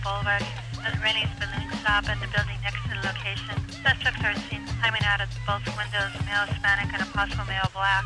Boulevard at Rennie's Balloon Stop and the building next to the location. Suspects are seen climbing out of both windows, male Hispanic and a possible male black.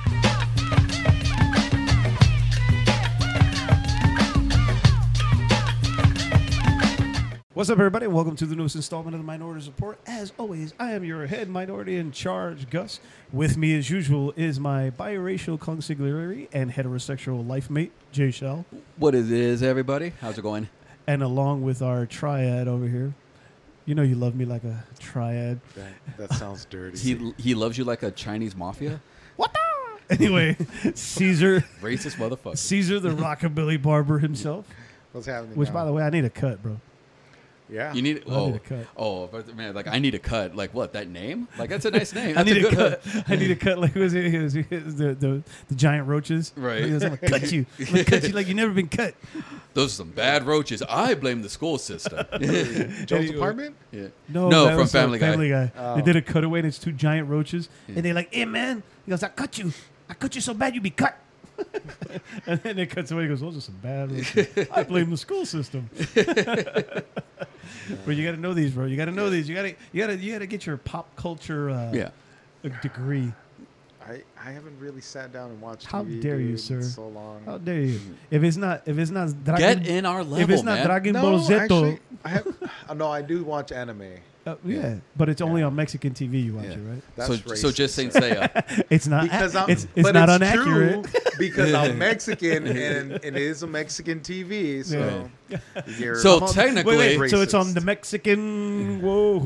What's up, everybody? Welcome to the newest installment of the Minority Report. As always, I am your head minority in charge, Gus. With me, as usual, is my biracial consigliere and heterosexual life mate, Jay Shell. What it is, everybody? How's it going? And along with our triad over here. You know you love me like a triad. That sounds dirty. He loves you like a Chinese mafia? What the? Anyway, Caesar. Racist motherfucker. Caesar the rockabilly barber himself. What's happening Which, now? by the way, I need a cut, bro. Yeah. You need I need a cut. Oh, but man, like I need a cut. Like what? That name? Like that's a nice name. I That's need a a good cut. I need a cut like was it the giant roaches. Right. He goes, I'm gonna cut you. I'm gonna cut you like you never been cut. Those are some bad roaches. I blame the school system. Joe's apartment? Yeah. No, No, that from was Family Guy. Family Guy. Oh. They did a cutaway and it's two giant roaches, Yeah. and they're like, "Hey man," he goes, "I cut you so bad you be cut." And then it cuts away. He goes, "Those are some bad roaches." I blame the school system. But you got to know these, bro. You got to know these. You got to get your pop culture Yeah. degree. I haven't really sat down and watched How TV, dare you, dude, sir. in so long. How dare you? If it's not Dragon, Get in our level, if it's not man. Dragon No, Ball Z, actually, no, I do watch anime. yeah, but it's only on Mexican TV. You watch Yeah. it, right? That's So racist. just Saint Seiya. It's not. Because I'm, it's but not it's inaccurate. true because I'm Mexican and it is a Mexican TV. So, you're So I'm technically- Wait, so it's on racist. the Mexican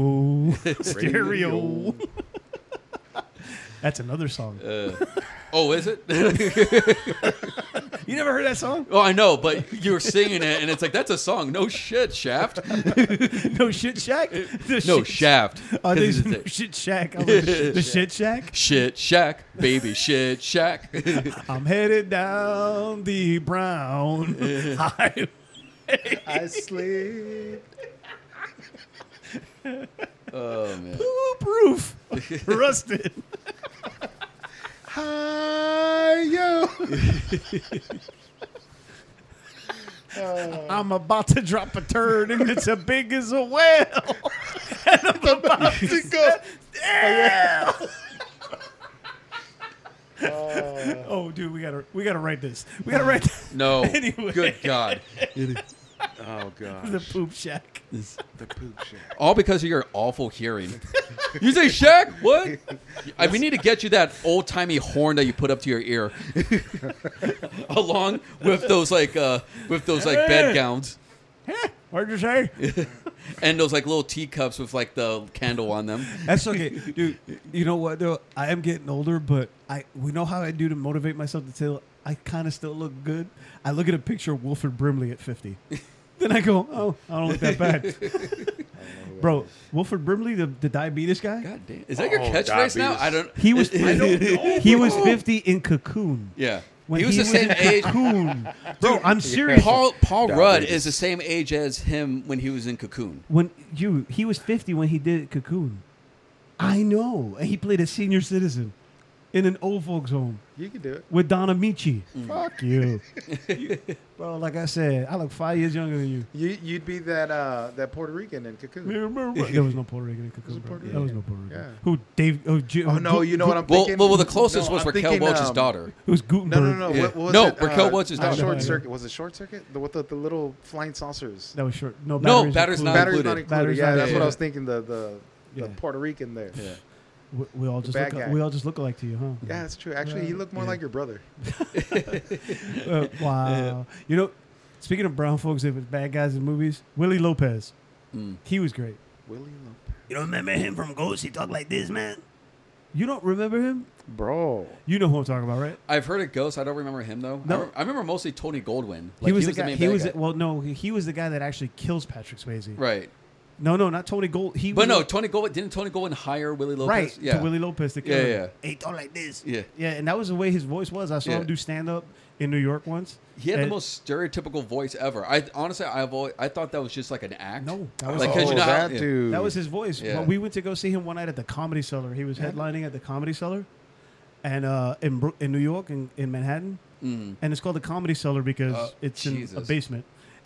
stereo. That's another song. Oh, is it? You never heard that song? Oh, I know, but you were singing it, and it's like that's a song. No shit, Shaft. No Shit Shack? No, Shaft. Oh, 'Cause there's it's no a- Shit Shack. I was like, the Shit Shack? Shit Shack, baby, shit Shack. I'm headed down the brown highway. I sleep. Oh man. Poop roof. Rusted. Hi, yo. I'm about to drop a turd and it's as big as a whale. And I'm about to go. Yeah. Oh, dude, we gotta write this. We gotta write No. Anyway. Good God. Oh, gosh. the poop shack. The poop shack. All because of your awful hearing. You say Shack? What? We need to get you that old timey horn that you put up to your ear, along with those bed gowns What'd you say? and those like little teacups with like the candle on them. That's okay, dude. You know what though? I am getting older, but we know how I do to motivate myself to tell I kind of still look good. I look at a picture of Wilford Brimley at 50. Then I go, oh, I don't look that bad. Bro, Wilford Brimley, the diabetes guy? God damn. Is that your Oh, catchphrase now? diabetes. I don't. He was I don't know. he was 50 in Cocoon. Yeah. When he was the same in age. Cocoon. Bro, I'm serious. Paul Rudd Diabetes. is the same age as him when he was in Cocoon. He was 50 when he did Cocoon. I know. And he played a senior citizen in an old folks home You can do it. with Donna Michi. Mm. Fuck you. Bro, like I said, I look 5 years younger than you. You'd be that Puerto Rican in Cocoon. There was no Puerto Rican in Cocoon. Was it Bro. Puerto There was Rican? no Puerto Rican. Yeah. Who? Dave? Oh, no, you know what I'm Well, thinking? the closest No, was I'm Raquel thinking, Welch's daughter. It was Gutenberg. No. Yeah. What was No, it? Raquel Welch's daughter. Short Yeah. Circuit. Was it Short Circuit? With the little flying saucers. That was short. No, batteries batteries not included. Batteries not included. included. Batteries Yeah, not that's what included. I was thinking. The Yeah. Puerto Rican there. Yeah. We all just bad look. guy. We all just look alike to you, huh? Yeah, that's true. Actually, he looked more like your brother. Wow. You know, speaking of brown folks that was bad guys in movies, Willie Lopez. Mm. He was great. Willie Lopez. You don't remember him from Ghost? He talked like this, man. You don't remember him? Bro. You know who I'm talking about, right? I've heard of Ghost. I don't remember him though. No. I remember mostly Tony Goldwyn. He was the guy. main He bad was guy. well, no, he was the guy that actually kills Patrick Swayze. Right. No, not Tony Gold. He But was no, Tony Goldwyn didn't Tony Goldwyn hire Willie Lopez? right Yeah. to Willie Lopez to kill Yeah, him. yeah. Hey, talk like this. Yeah. Yeah, and that was the way his voice was. I saw Yeah. him do stand up in New York once. He had And- the most stereotypical voice ever. I honestly, I thought that was just like an act. No, that was Like, 'cause you know how- that yeah. dude. That was his voice. Yeah. When we went to go see him one night at the Comedy Cellar. He was headlining at the Comedy Cellar, and in New York, in Manhattan, Mm. and it's called the Comedy Cellar because it's in a Jesus. basement.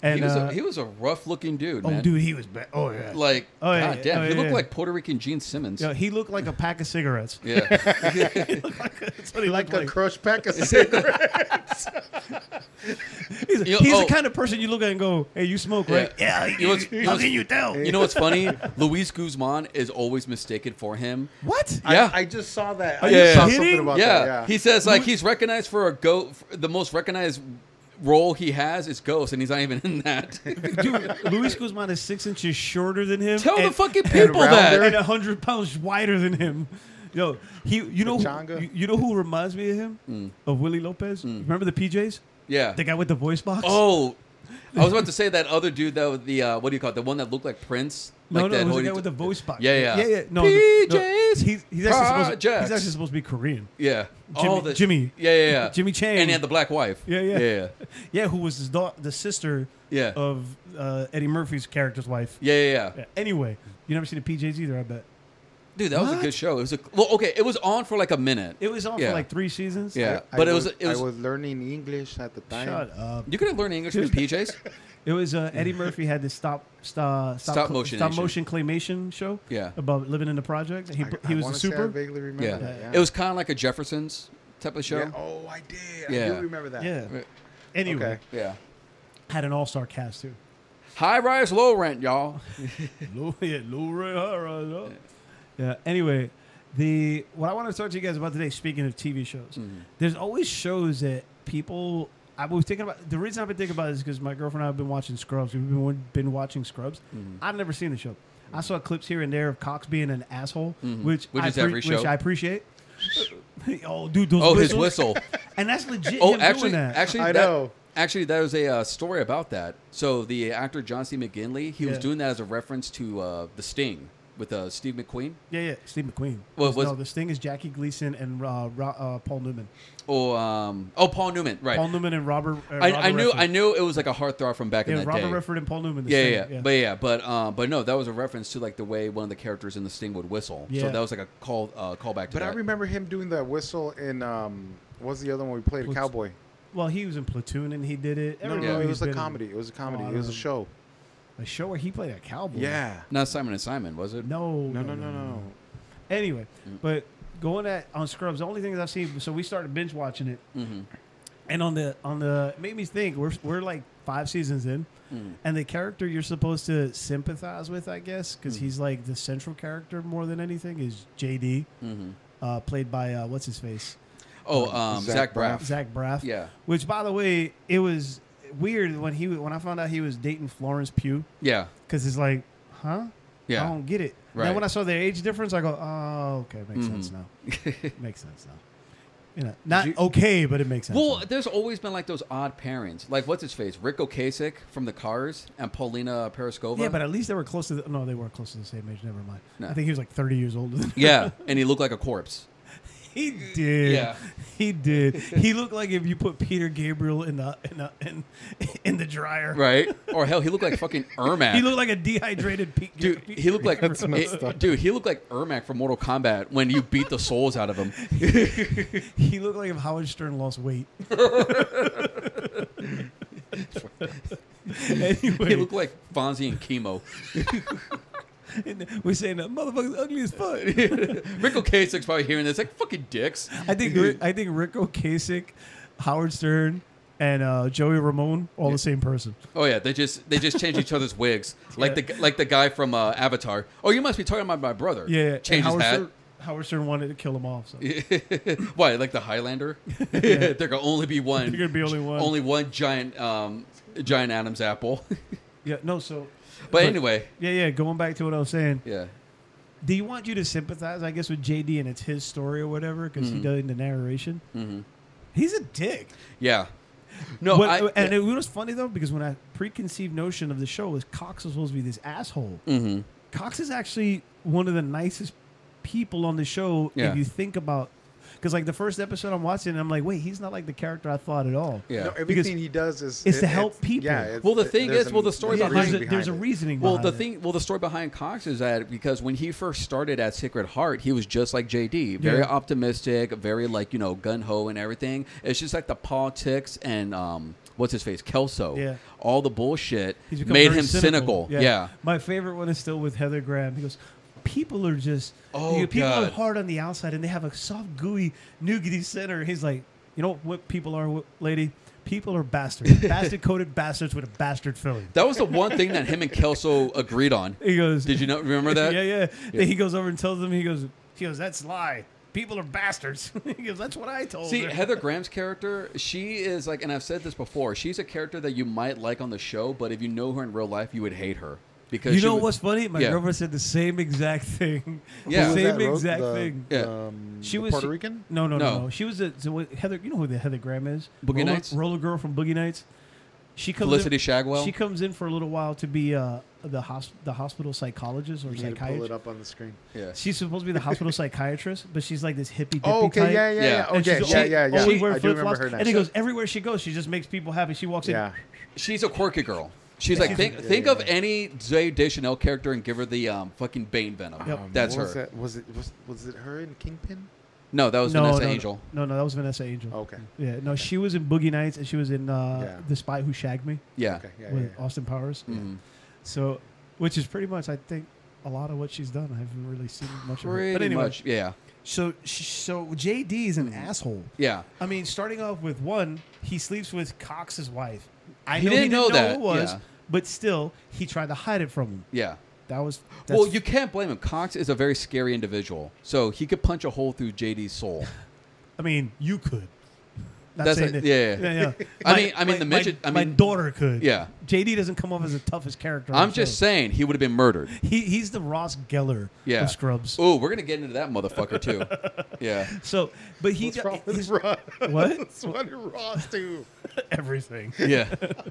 And he was a rough looking dude, man. oh, dude, he was bad. Oh yeah. Like, Oh, yeah, god damn, oh, he looked yeah. like Puerto Rican Gene Simmons. Yo, he looked like a pack of cigarettes. Yeah. That's what he Like looked a crushed pack of cigarettes. He's You know, the kind of person you look at and go, "Hey, you smoke, right?" Yeah. You know what's- How can you tell? You know what's funny? Luis Guzman is always mistaken for him. What? Yeah. I just saw that. Are I you just saw kidding? something about Yeah. that. Yeah. He says like he's recognized for the most recognized role he has is Ghost, and he's not even in that. Dude, Luis Guzman is 6 inches shorter than him. Tell the and- fucking people rounder. that. and 100 pounds wider than him. Yo, you know Pachanga? you know who reminds me of him? Of Willie Lopez. Remember the PJs? Yeah. The guy with the voice box. Oh, I was about to say that other dude that was the what do you call it? The one that looked like Prince. no, like no, that it was the hoodie- guy with the voice box. Yeah. yeah. No, PJs he's actually Projects. supposed to be Korean. Yeah. Jimmy. Yeah. Jimmy Chang. And he had the black wife. Yeah. Yeah, who was the sister Yeah. of Eddie Murphy's character's wife. Yeah. Yeah. Anyway, you never seen the PJs either, I bet. Dude, that was a What? good show. It was okay. It was on for like a minute. It was on Yeah. for like 3 seasons. Yeah. I But it was I was learning English at the time. Shut up. you could have learned English from PJs. It was Eddie Murphy had this stop motion claymation show. Yeah. About living in the project. He I was wanna the say I super. vaguely remember Yeah. that. Yeah. It was kind of like a Jeffersons type of show. Yeah. Oh, I did. Yeah. I do remember that. Yeah. Anyway, Okay. Yeah. had an all-star cast too. High rise, low rent, y'all. Yeah. Anyway, what I want to talk to you guys about today, speaking of TV shows, there's always shows that people. I was thinking about the reason I've been thinking about it is because my girlfriend and I have been watching Scrubs. We've been watching Scrubs. I've never seen the show. I saw clips here and there of Cox being an asshole, which is every show. which I appreciate. Oh, dude, those Oh, his whistles. whistle. And that's legit. Oh, him actually, doing that. actually, I that, know. Actually, there was a story about that. So the actor John C. McGinley, he was Yeah. doing that as a reference to the Sting with Steve McQueen. Yeah, Steve McQueen. Well, was- no, the Sting is Jackie Gleason and Paul Newman. Paul Newman, right? Paul Newman and Robert. I knew Redford. it was like a heartthrob from back in Yeah, that Robert day. Redford and Paul Newman. The Yeah, Sting, but no, that was a reference to like the way one of the characters in the Sting would whistle. So Yeah. that was like a callback to But that. I remember him doing that whistle in what was the other one we played? A Platoon. cowboy. Well, he was in Platoon and he did it. No, Every no, movie it he's was a been in. comedy. It was a comedy. Oh, I It was a don't show. A show where he played a cowboy. Yeah. Not Simon and Simon, was it? No. No. Anyway, but going on Scrubs, the only thing that I've seen. So we started binge watching it, Mm-hmm. and on the it made me think we're like 5 seasons in, and the character you're supposed to sympathize with, I guess, because he's like the central character more than anything, is JD, played by what's his face, Zach Braff. Zach Braff. Yeah. Which, by the way, it was weird when I found out he was dating Florence Pugh, Yeah. because it's like, huh? Yeah. I don't get it. Right. Then when I saw their age difference, I go, oh, okay, makes sense now. Makes sense now. You know, not okay, but it makes sense. Well, now. there's always been like those odd pairings. Like, what's his face? Rick Ocasek from The Cars and Paulina Periscova. Yeah, but at least they were close to no, they weren't close to the same age. Never mind. No. I think he was like 30 years older than Yeah, and he looked like a corpse. He did. Yeah. He did. He looked like if you put Peter Gabriel in the dryer. Right? Or hell, he looked like fucking Ermac. He looked like a dehydrated Dude, he looked like dude. He looked like Ermac from Mortal Kombat when you beat the souls out of him. He looked like if Howard Stern lost weight. Anyway, He looked like Fonzie and Chemo. we're saying that motherfucker's ugly as fuck. Rick Ocasek's probably hearing this, like fucking dicks. I think Rick Ocasek, Howard Stern, and Joey Ramone all the same person. Oh yeah, they just changed each other's wigs, like the guy from Avatar. Oh, you must be talking about my brother. Yeah, change his and hat. Howard Stern wanted to kill him off. So. Why? Like the Highlander? There can only be one. There can be only one. Only one giant Adam's apple. Yeah, no. So, but anyway, yeah. Going back to what I was saying. yeah. Do you want you to sympathize, I guess, with JD and it's his story or whatever because he does the narration? Mm-hmm. He's a dick. Yeah. No, And it was funny though because when I preconceived notion of the show was Cox was supposed to be this asshole. Mm-hmm. Cox is actually one of the nicest people on the show Yeah. if you think about. Because like the first episode I'm watching, and I'm like, wait, he's not like the character I thought at all. Yeah. No, everything he does is to help people. Yeah. Well, the thing is, the story Yeah, behind there's a reasoning. Well, behind it. the story behind Cox is that because when he first started at Sacred Heart, he was just like JD, very optimistic, very like gun ho and everything. It's just like the politics and what's his face, Kelso. Yeah. All the bullshit He's become made very him cynical. Yeah. My favorite one is still with Heather Graham. He goes, people are just Oh, people are God. hard on the outside and they have a soft, gooey, nougaty center. He's like, you know what people are, lady? People are bastards. Bastard-coated bastards with a bastard filling. That was the one thing that him and Kelso agreed on. He goes, Did you not remember that? Yeah. Then he goes over and tells them, he goes, that's lie. People are bastards. He goes, that's what I told See, her. Heather Graham's character, she is like, and I've said this before, she's a character that you might like on the show, but if you know her in real life, you would hate her. Because You she know would- what's funny? My Yeah. girlfriend said the same exact thing. Yeah. The Who was same that, exact the- thing. Yeah. She the was Puerto Rican. No. She was Heather. You know who the Heather Graham is? Boogie Nights? Roller girl from Boogie Nights. She comes Felicity in, Shagwell? She comes in for a little while to be the hospital psychologist or You need to pull it psychiatrist. up on the screen. Yeah. She's supposed to be the hospital psychiatrist, but she's like this hippie dippy Oh, okay, type. yeah. Yeah. Oh, And yeah, she's yeah. always wearing I do remember flip-flops. her now. And he goes, everywhere she goes, she just makes people happy. She walks in. Yeah. She's a quirky girl. She's like, think yeah. of any Zoe Deschanel character and give her the fucking Bane Venom. Yep. That's What her. was that? Was it her in Kingpin? No, that was Vanessa Angel. No, that was Vanessa Angel. Okay. Yeah, no, she was in Boogie Nights and she was in Yeah. The Spy Who Shagged Me Yeah. Okay. Yeah. with Austin Powers. Mhm. So, which is pretty much, I think, a lot of what she's done. I haven't really seen much of her. Pretty But anyway, much. Yeah. so JD is an asshole. Yeah. I mean, starting off with one, he sleeps with Cox's wife. I He know didn't know that, who it was, yeah. but still, he tried to hide it from him. Yeah. That's Well, you can't blame him. Cox is a very scary individual, so he could punch a hole through JD's soul. I mean, you could. Not That's saying it, that- yeah. I mean, the midget. my daughter could. Yeah. JD doesn't come off as the toughest character. on I'm the just show. saying he would have been murdered. He's the Ross Geller Yeah. of Scrubs. Oh, we're gonna get into that motherfucker too. Yeah. So, but he What's wrong with he's- Ross? What? What did Ross do? everything. Yeah.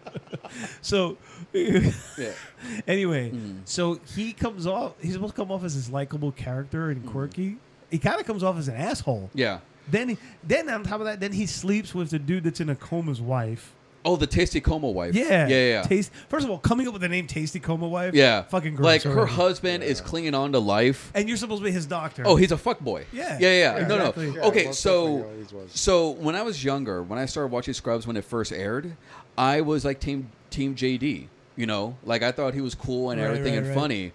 So, Yeah. anyway, Mm. so he comes off. He's supposed to come off as this likable character and quirky. He kind of comes off as an asshole. Yeah. Then on top of that, then he sleeps with the dude that's in a coma's wife. Oh, the Tasty Coma wife. Yeah, Yeah. First of all, coming up with the name Tasty Coma wife. Yeah. fucking gross. Like her already. husband is clinging on to life. and you're supposed to be his doctor. Oh, he's a fuckboy. Yeah. Yeah. No, exactly. no. Yeah, Okay, most so definitely always was. so when I was younger, when I started watching Scrubs when it first aired, I was like team JD. You know, like I thought he was cool and Right, everything right, and right. funny,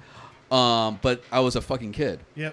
but I was a fucking kid. Yep.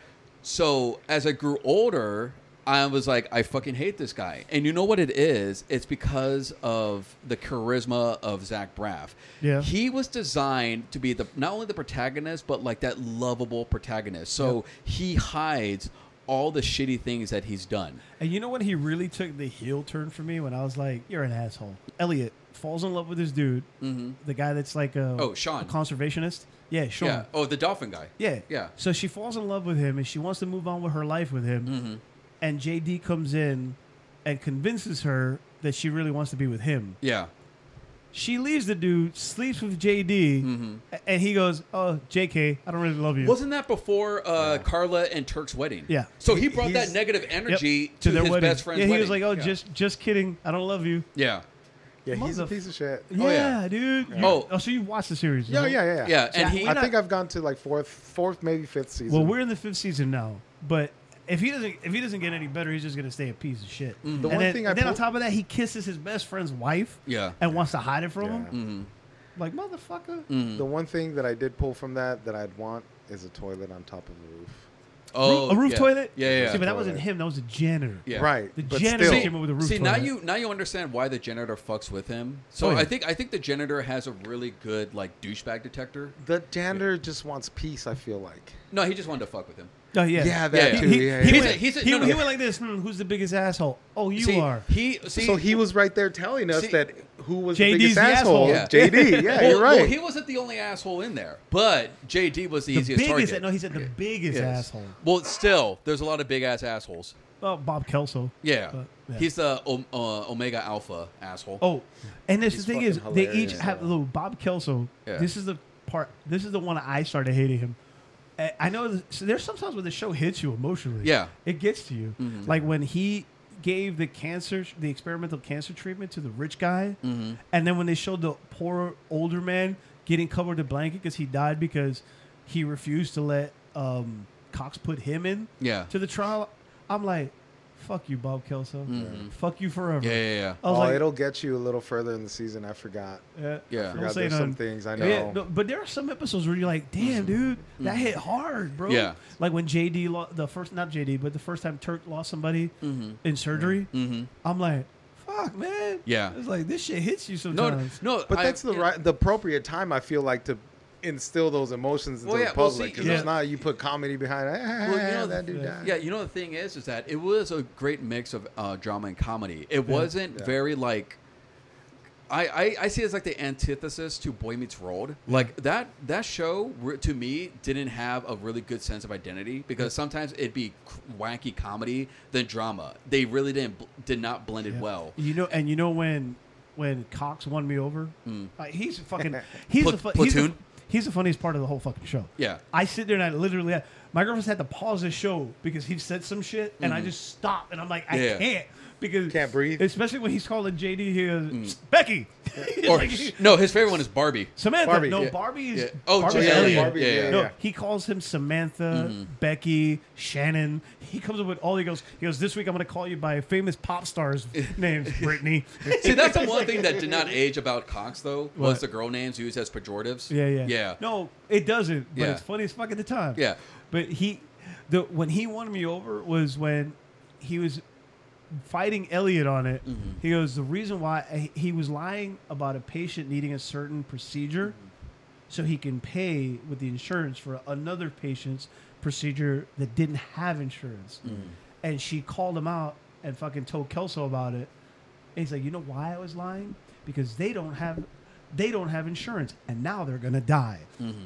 So as I grew older, I was like, I fucking hate this guy. And you know what it is? It's because of the charisma of Zach Braff. Yeah. He was designed to be the not only the protagonist, but like that lovable protagonist. So he hides all the shitty things that he's done. And you know when he really took the heel turn for me? When I was like, you're an asshole. Elliot falls in love with this dude, the guy that's like Sean. a conservationist. Yeah, Sean. Yeah. Oh, the dolphin guy. Yeah. Yeah. So she falls in love with him and she wants to move on with her life with him. And JD comes in and convinces her that she really wants to be with him. Yeah. She leaves the dude, sleeps with JD, and he goes, "Oh, JK, I don't really love you." Wasn't that before Carla and Turk's wedding? Yeah. So he brought that He's- negative energy Yep. to their his wedding. best friend's Yeah, he wedding. was like, "Oh, Yeah. just kidding. I don't love you." Yeah. Yeah, he's a Motherf- piece of shit. Oh, yeah. dude. Oh. So you watched the series? Yeah, huh? yeah. Yeah, and So he. I think I've gone to like fourth, maybe fifth season. Well, we're in the 5th season now, but if he doesn't get any better, he's just gonna stay a piece of shit. The And one then, thing and then on pulled- top of that, he kisses his best friend's wife. Yeah. And wants to hide it from Yeah. him. Like motherfucker. Mm. The one thing that I did pull from that I'd want is a toilet on top of the roof. Oh, A roof yeah. toilet. Yeah. See, but that Toilet. wasn't him. That was the janitor. Yeah. Right. The but janitor still, came up with a roof See, toilet. now you understand why the janitor fucks with him. So Oh, yeah. I think the janitor has a really good like douchebag detector. the janitor just wants peace, I feel like. No, he just wanted to fuck with him. Oh yeah. Yeah, that Yeah, too. He, yeah, he, yeah. went, he's a- he, no, no. he went like this. Who's the biggest asshole? Oh, you See, are. So he was right there telling us See- that who was JD's the biggest the asshole. asshole. Yeah. JD, yeah, well, you're right. Well, he wasn't the only asshole in there, but JD was the The easiest biggest. target. No, he said the biggest Yes. asshole. Well, still, there's a lot of big ass assholes. Well, Bob Kelso. Yeah. But, yeah. He's the Omega Alpha asshole. Oh, and this He's the thing is, fucking they each hilarious, have though. little Bob Kelso. Yeah. This is the part. This is the one I started hating him. I know so there's sometimes when the show hits you emotionally. Yeah. it gets to you. Mhm. Like when he gave the experimental cancer treatment to the rich guy, Mhm. and then when they showed the poor older man getting covered in blanket because he died because he refused to let Cox put him in Yeah. to the trial. I'm like, fuck you, Bob Kelso. Fuck you forever. Yeah. I was Oh, like, it'll get you a little further in the season. I forgot. Yeah. I forgot say there's none. some things I know. Yeah, no, but there are some episodes where you're like, damn, dude, that hit hard, bro. Yeah. Like when JD, not JD, but the first time Turk lost somebody in surgery, I'm like, fuck, man. Yeah. It's like, this shit hits you No, sometimes. no. But that's the appropriate time, I feel like, to instill those emotions into the public. Because it's not you put comedy behind it. That dude died. Yeah, you know the thing is that it was a great mix of drama and comedy. It wasn't very like. I see it as like the antithesis to Boy Meets World. Like that show to me didn't have a really good sense of identity because sometimes it'd be wacky comedy than drama. They really did not blend it well. You know when Cox won me over, he's fucking Platoon. He's the funniest part of the whole fucking show. Yeah. I sit there and I literally my girlfriend's had to pause the show because he said some shit and I just stopped and I'm like, I can't. Because Can't breathe. Especially when he's calling JD here, Becky. Or Like, no, his favorite one is Barbie. Samantha. Barbie. No, Yeah. Barbie is. Yeah. Oh, Barbie's yeah, Elliot. Barbie, yeah. No, he calls him Samantha, Becky, Shannon. He comes up with all. He goes. This week I'm going to call you by famous pop stars' names, Brittany. See, that's the one thing that did not age about Cox though was What? the girl names used as pejoratives. Yeah. No, it doesn't. But Yeah. it's funny as fuck at the time. Yeah. But when he won me over was when he was fighting Elliot on it. He goes, the reason why he was lying about a patient needing a certain procedure so he can pay with the insurance for another patient's procedure that didn't have insurance. And she called him out and fucking told Kelso about it. And he's like, you know why I was lying? Because they don't have insurance and now they're gonna die.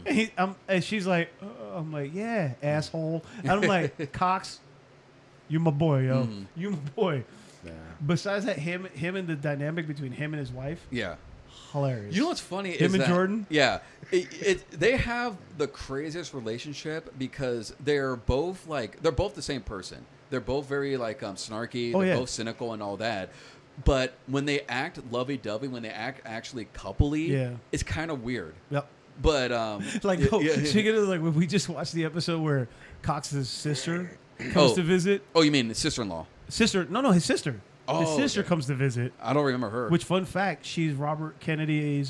And she's like, I'm like, yeah, asshole. And I'm like, Cox, you my boy, yo. You my boy. Yeah. Besides that, him and the dynamic between him and his wife, Yeah. hilarious. You know what's funny Him is and that, Jordan? Yeah, they have the craziest relationship because they're both the same person. They're both very like snarky. Oh, they're yeah. both cynical and all that. But when they act lovey-dovey, when they act actually coupley, it's kind of weird. Yep. But Like, speaking of like, when we just watched the episode where Cox's sister comes to visit. Oh, you mean the sister-in-law? No, his sister. Oh, his sister okay. comes to visit. I don't remember her. Which, fun fact, she's Robert Kennedy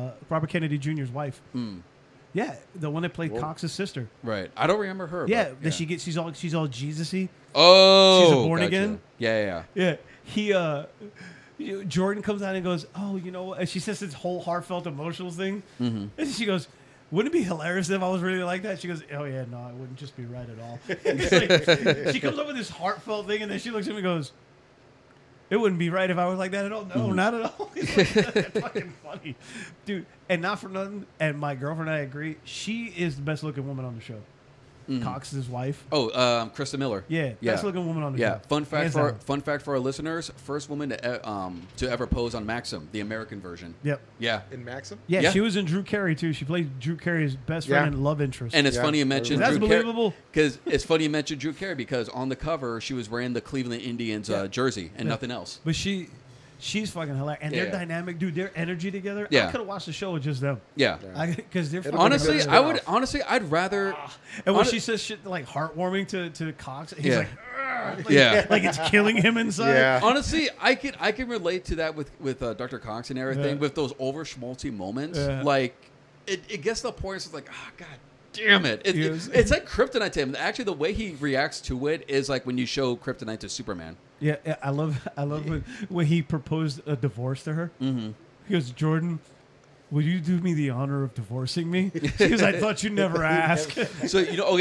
Jr.'s wife. Yeah, the one that played Cox's sister. Right. I don't remember her. Yeah, but, that she's all Jesus-y. Oh, She's a born gotcha. again? Yeah. Yeah, Jordan comes out and goes, oh, you know what? And she says this whole heartfelt emotional thing. And she goes, wouldn't it be hilarious if I was really like that? She goes, oh, yeah, no, it wouldn't just be right at all. It's like, she comes up with this heartfelt thing, and then she looks at me and goes, it wouldn't be right if I was like that at all. No, not at all. It's like, that's fucking funny. Dude, and not for nothing, and my girlfriend and I agree, she is the best looking woman on the show. Cox's wife. Oh, Krista Miller. Yeah, best looking woman on the show. Yeah, fun fact Hands for our listeners: first woman to ever pose on Maxim, the American version. Yep. Yeah, In Maxim? Yeah, she was in Drew Carey too. She played Drew Carey's best friend and love interest. and it's Yeah. funny you mentioned That's Drew believable. because it's funny you mentioned Drew Carey because on the cover she was wearing the Cleveland Indians jersey and nothing else. But she's fucking hilarious, and their dynamic, dude. Their energy together. Yeah. I could have watched the show with just them. Yeah. Because they're fucking Honestly, hilarious. I'd rather. And when she says shit like heartwarming to Cox, he's like, Yeah. like it's killing him inside. Yeah. Honestly, I can relate to that with Dr. Cox and everything with those over schmaltzy moments. Yeah. Like it gets to the point it's like, oh god damn it. Yes. It's like kryptonite to him. Actually, the way he reacts to it is like when you show kryptonite to Superman. Yeah, I love when he proposed a divorce to her. Mm-hmm. He goes, Jordan, will you do me the honor of divorcing me? Because I thought you'd never ask. So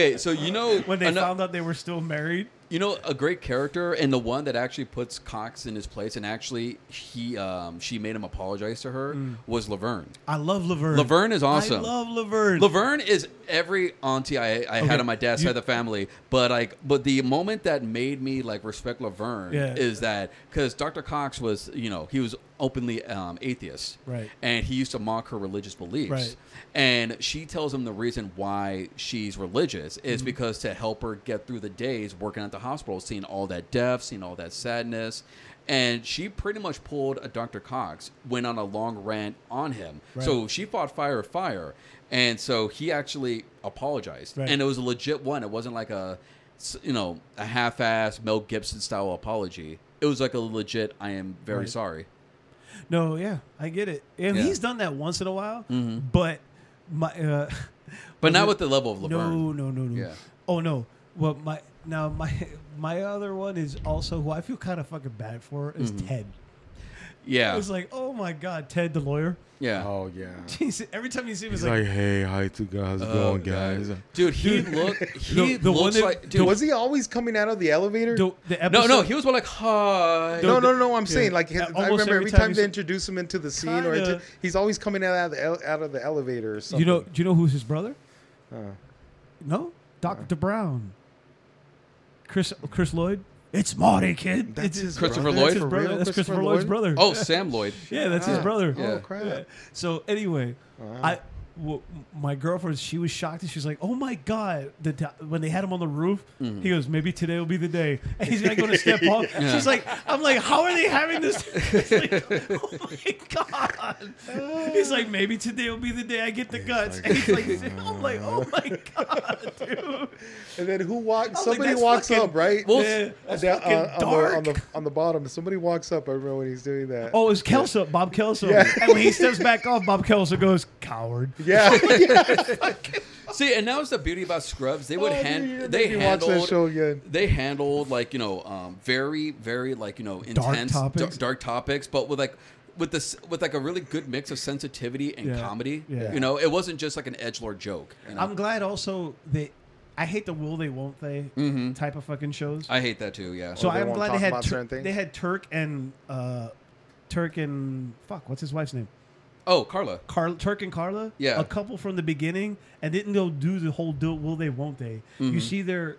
When they found out they were still married. You know, a great character and the one that actually puts Cox in his place and actually she made him apologize to her was Laverne. I love Laverne. Laverne is awesome. I love Laverne. Laverne is every auntie I had on my dad's side of the family, but the moment that made me like respect Laverne is that because Dr. Cox was he was openly atheist, right, and he used to mock her religious beliefs, right, and she tells him the reason why she's religious is because to help her get through the days working at the hospital, seeing all that death, seeing all that sadness. And she pretty much pulled a Dr. Cox, went on a long rant on him. Right. So she fought fire. And so he actually apologized. Right. And it was a legit one. It wasn't like a a half-ass Mel Gibson style apology. It was like a legit, I am very sorry. No, yeah, I get it. And he's done that once in a while, but but not with the level of Laverne. No. Yeah. Oh no. Well, my other one is also who I feel kind of fucking bad for is Ted. Yeah. It's like, oh my God, Ted the lawyer. Yeah. Oh yeah. Jeez, every time you see him, He's like, hey, how's it going, guys? Dude, he looks like. Dude, was he always coming out of the elevator? The episode, no, he was more like, hi. No. I'm saying like I remember every time they you introduce him into the scene, he's always coming out of the elevator or something. Do you know who's his brother? No, Dr. Brown. Chris Lloyd. It's Marty, kid. That's his Christopher brother? Lloyd? That's for real? That's Christopher Lloyd's brother. Oh, Sam Lloyd. Yeah, that's his brother. Yeah. Oh crap. Yeah. So anyway, my girlfriend, she was shocked and she's like, "Oh my God!" When they had him on the roof, he goes, "Maybe today will be the day," and he's gonna go to step off. Yeah. She's like, "I'm like, how are they having this?" It's like, oh my God! He's like, "Maybe today will be the day I get the guts." And he's like, "I'm like, oh my God, dude!" And then who walks? like, Somebody that's walks fucking- up, right? Well, Yeah, that's fucking dark. On the bottom, somebody walks up. I remember when he's doing that. Oh, it's Kelso, Bob Kelso. Yeah. And when he steps back off, Bob Kelso goes, "Coward." Yeah. See, and that was the beauty about Scrubs. They would Watch that handled show again. they handled like very very like intense dark topics, but with a really good mix of sensitivity and comedy. Yeah. It wasn't just like an edgelord joke. I'm glad also I hate the will they won't they type of fucking shows. I hate that too. Yeah. So they I'm won't glad talk they about certain things? had Turk and fuck, what's his wife's name? Oh, Carla. Turk and Carla. Yeah. A couple from the beginning, and didn't go do the whole will they won't they. You see their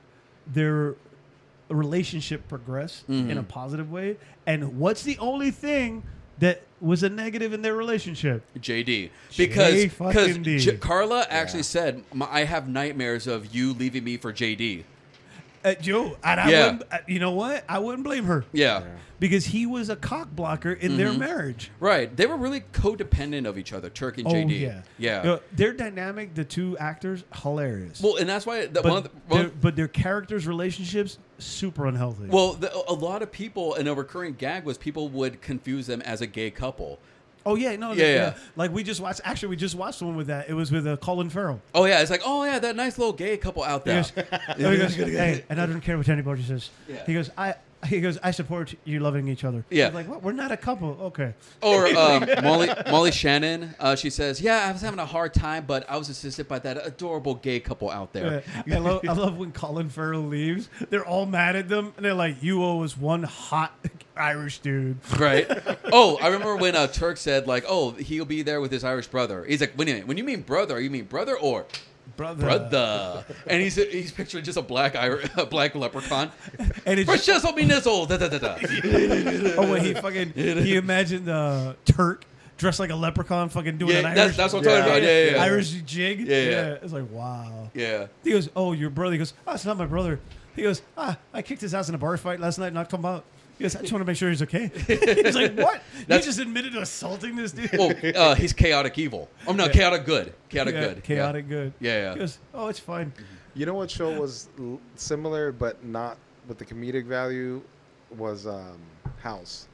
relationship progress in a positive way. And what's the only thing that was a negative in their relationship? JD. fucking D. Because Carla actually said, I have nightmares of you leaving me for JD. Joe, and I wouldn't, you know what? I wouldn't blame her. Yeah. Because he was a cock blocker in their marriage. Right. They were really codependent of each other, Turk and JD. Yeah. Yeah. Their dynamic, the two actors, hilarious. Well, and that's why But their characters' relationships, super unhealthy. Well, a lot of people, and a recurring gag was people would confuse them as a gay couple. Oh yeah, no, Yeah. Like we just watched the one with that. It was with Colin Farrell. Oh yeah, it's like, oh yeah, that nice little gay couple out there. He goes, hey, and I don't care what anybody says. Yeah. He goes, I support you loving each other. Yeah. I'm like, what? We're not a couple. Okay. Or Molly Shannon, she says, yeah, I was having a hard time, but I was assisted by that adorable gay couple out there. I love when Colin Farrell leaves. They're all mad at them, and they're like, you owe us one hot Irish dude. Right. Oh, I remember when Turk said, like, oh, he'll be there with his Irish brother. He's like, wait a minute, when you mean brother, you mean brother or brother? And he's picturing just a black leprechaun. And it's just shizzle me nizzle. Da, da, da, da. Oh, when he imagined Turk dressed like a leprechaun, fucking doing an Irish. That's what I'm talking about. Yeah. Irish jig. Yeah. It's like, wow. Yeah. He goes, oh, your brother. He goes, oh, it's not my brother. He goes, I kicked his ass in a bar fight last night, not come out. He goes, I just want to make sure he's okay. He's like, what? You just admitted to assaulting this dude? Well, he's chaotic evil. Oh, no, chaotic good. Chaotic good. Yeah. He goes, oh, it's fine. You know what show was similar but not with the comedic value was House.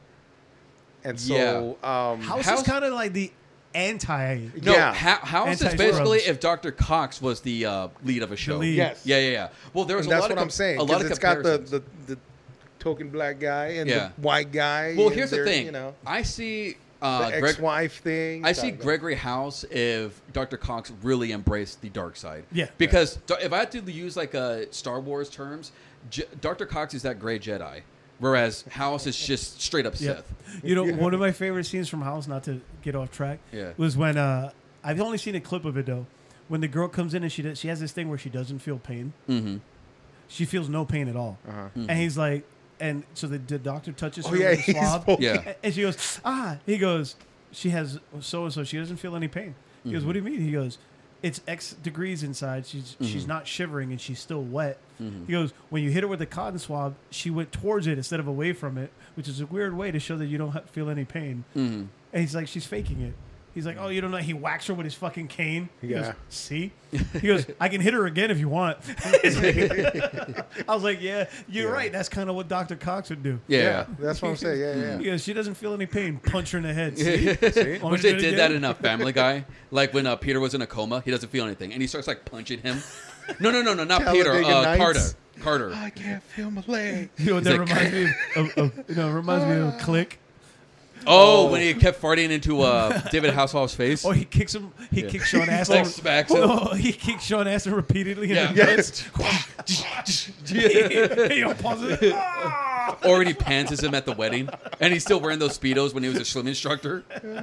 And so House is kind of like the anti. No, House is basically if Dr. Cox was the lead of a show. Yes. Yeah. Well, there was and a that's lot what of I'm saying. A lot of it's got comparisons. the token black guy and the white guy. Well, here's the thing. You know, I see the ex-wife thing. I see Gregory House if Dr. Cox really embraced the dark side. Yeah. Because if I had to use like Star Wars terms, Dr. Cox is that gray Jedi, whereas House is just straight up Sith. You know, one of my favorite scenes from House, not to get off track, was when I've only seen a clip of it though. When the girl comes in and she has this thing where she doesn't feel pain. Mm-hmm. She feels no pain at all, and he's like. And so the doctor touches her with a swab. And she goes, He goes, she has so-and-so. She doesn't feel any pain. He goes, what do you mean? He goes, it's X degrees inside. She's not shivering and she's still wet. He goes, when you hit her with a cotton swab, she went towards it instead of away from it, which is a weird way to show that you don't feel any pain. And he's like, she's faking it. He's like, oh, you don't know. He whacks her with his fucking cane. He goes, Yeah. see? He goes, I can hit her again if you want. He's like- I was like, yeah, you're right. That's kind of what Dr. Cox would do. Yeah. That's what I'm saying. Yeah, He yeah. goes, she doesn't feel any pain. Punch her in the head. See? See? Want Which me they to do it did that again? in Family Guy. Like when Peter was in a coma, he doesn't feel anything, and he starts like punching him. No, not Peter. Talladega Nights. Carter. I can't feel my leg. You know what He's that like- reminds me of? Reminds me of Click. Oh, when he kept farting into David Hasselhoff's face. Or he kicks him. He kicks Sean Astin. Like smacks him. No, he kicks Sean Astin repeatedly. Yeah. In the Yes. nuts. He pause it. Ah! Or when he pants him at the wedding, and he's still wearing those Speedos when he was a swim instructor.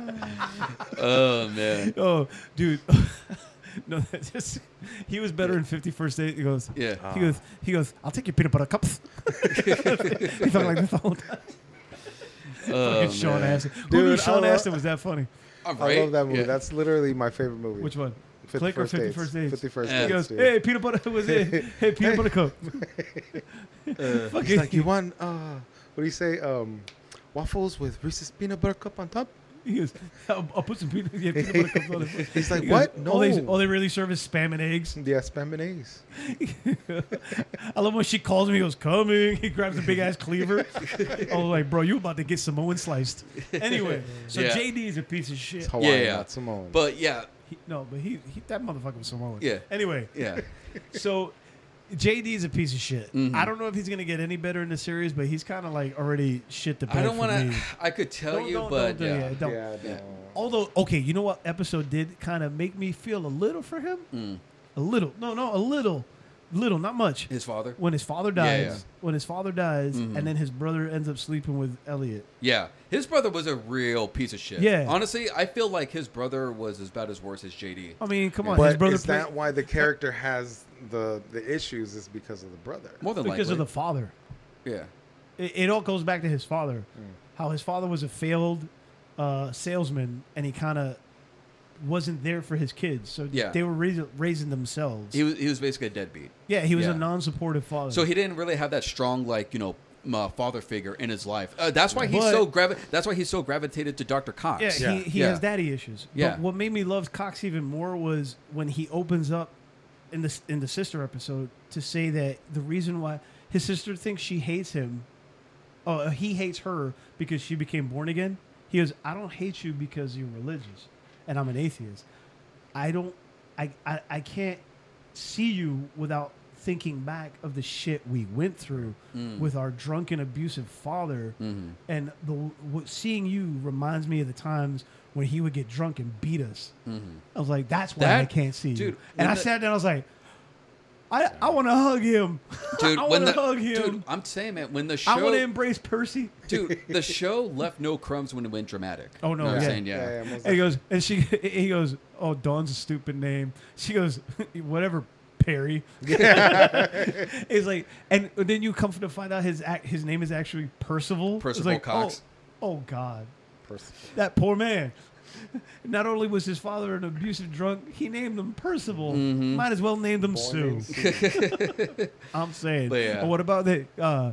Oh, man. Oh, dude. No, that just he was better in 51st Dates. He goes, Yeah. He goes. I'll take your peanut butter cups. He felt like this the whole time. Oh, Fucking Sean man. Astin. Who Dude, knew I Sean love- Astin was that funny? I'm I right. love that movie. Yeah. That's literally my favorite movie. Which one? 51st Click or Dates. 51st Dates? 51st Yeah. He Dates. goes, dude. hey, peanut butter was it? Hey, peanut butter cup. Fucking He's like, you want, what do you say? Waffles with Reese's peanut butter cup on top? He goes, I'll put some peanut butter cups on it. He's like, He goes, what? No. All they really serve is spam and eggs. Yeah, spam and eggs. I love when she calls him. He goes, coming. He grabs a big ass cleaver. I was like, bro, you about to get Samoan sliced. Anyway, so Yeah. JD is a piece of shit. It's Hawaiian, Yeah. not Samoan. But yeah, But he that motherfucker was Samoan. Yeah. Anyway, yeah. so JD is a piece of shit. Mhm. I don't know if he's gonna get any better in the series, but he's kind of like already shit the bed I don't for want to. me. I could tell Don't- you, don't- but don't do yeah. it. Don't. yeah, Yeah. no. Although, okay, you know what episode did kind of make me feel a little for him? Mm. A little. No, a little, not much. His father. When his father dies, Yeah, yeah. when his father dies, Mhm. and then his brother ends up sleeping with Elliot. Yeah, his brother was a real piece of shit. Yeah. Honestly, I feel like his brother was as bad as worse as JD. I mean, come on, But his brother is played that why the character has the issues is because of the brother? More than because likely. of the father. Yeah. It all goes back to his father. How his father was a failed salesman, and he kind of wasn't there for his kids. So Yeah. they were raising themselves. He was basically a deadbeat. yeah, he was Yeah. a non-supportive father. So he didn't really have that strong, like, father figure in his life. That's why he's But- That's why he's so gravitated to Dr. Cox. Yeah, he Yeah. has daddy issues. Yeah. But what made me love Cox even more was when he opens up in the sister episode to say that the reason why his sister thinks she hates him, he hates her because she became born again. He goes, I don't hate you because you're religious, and I'm an atheist. I can't see you without thinking back of the shit we went through with our drunken, abusive father. Mhm. And seeing you reminds me of the times when he would get drunk and beat us. Mhm. I was like, that's why I can't see you. dude, And when I the- sat down, I was like, I want to hug him. Dude, I when want to the hug him. dude, I'm saying, man, when the I show, want to embrace Percy. dude, the show left no crumbs when it went dramatic. Oh, no, You know what I'm yeah. saying? Yeah. most And he goes, he goes, oh, Dawn's a stupid name. She goes, whatever, Perry. It's like, and then you come to find out his name is actually Percival. Percival It's like, Cox. Oh God, Person. that poor man. Not only was his father an abusive drunk, he named him Percival. Mhm. Might as well name him Born Sue. in Sue. I'm saying. But yeah. Or what about the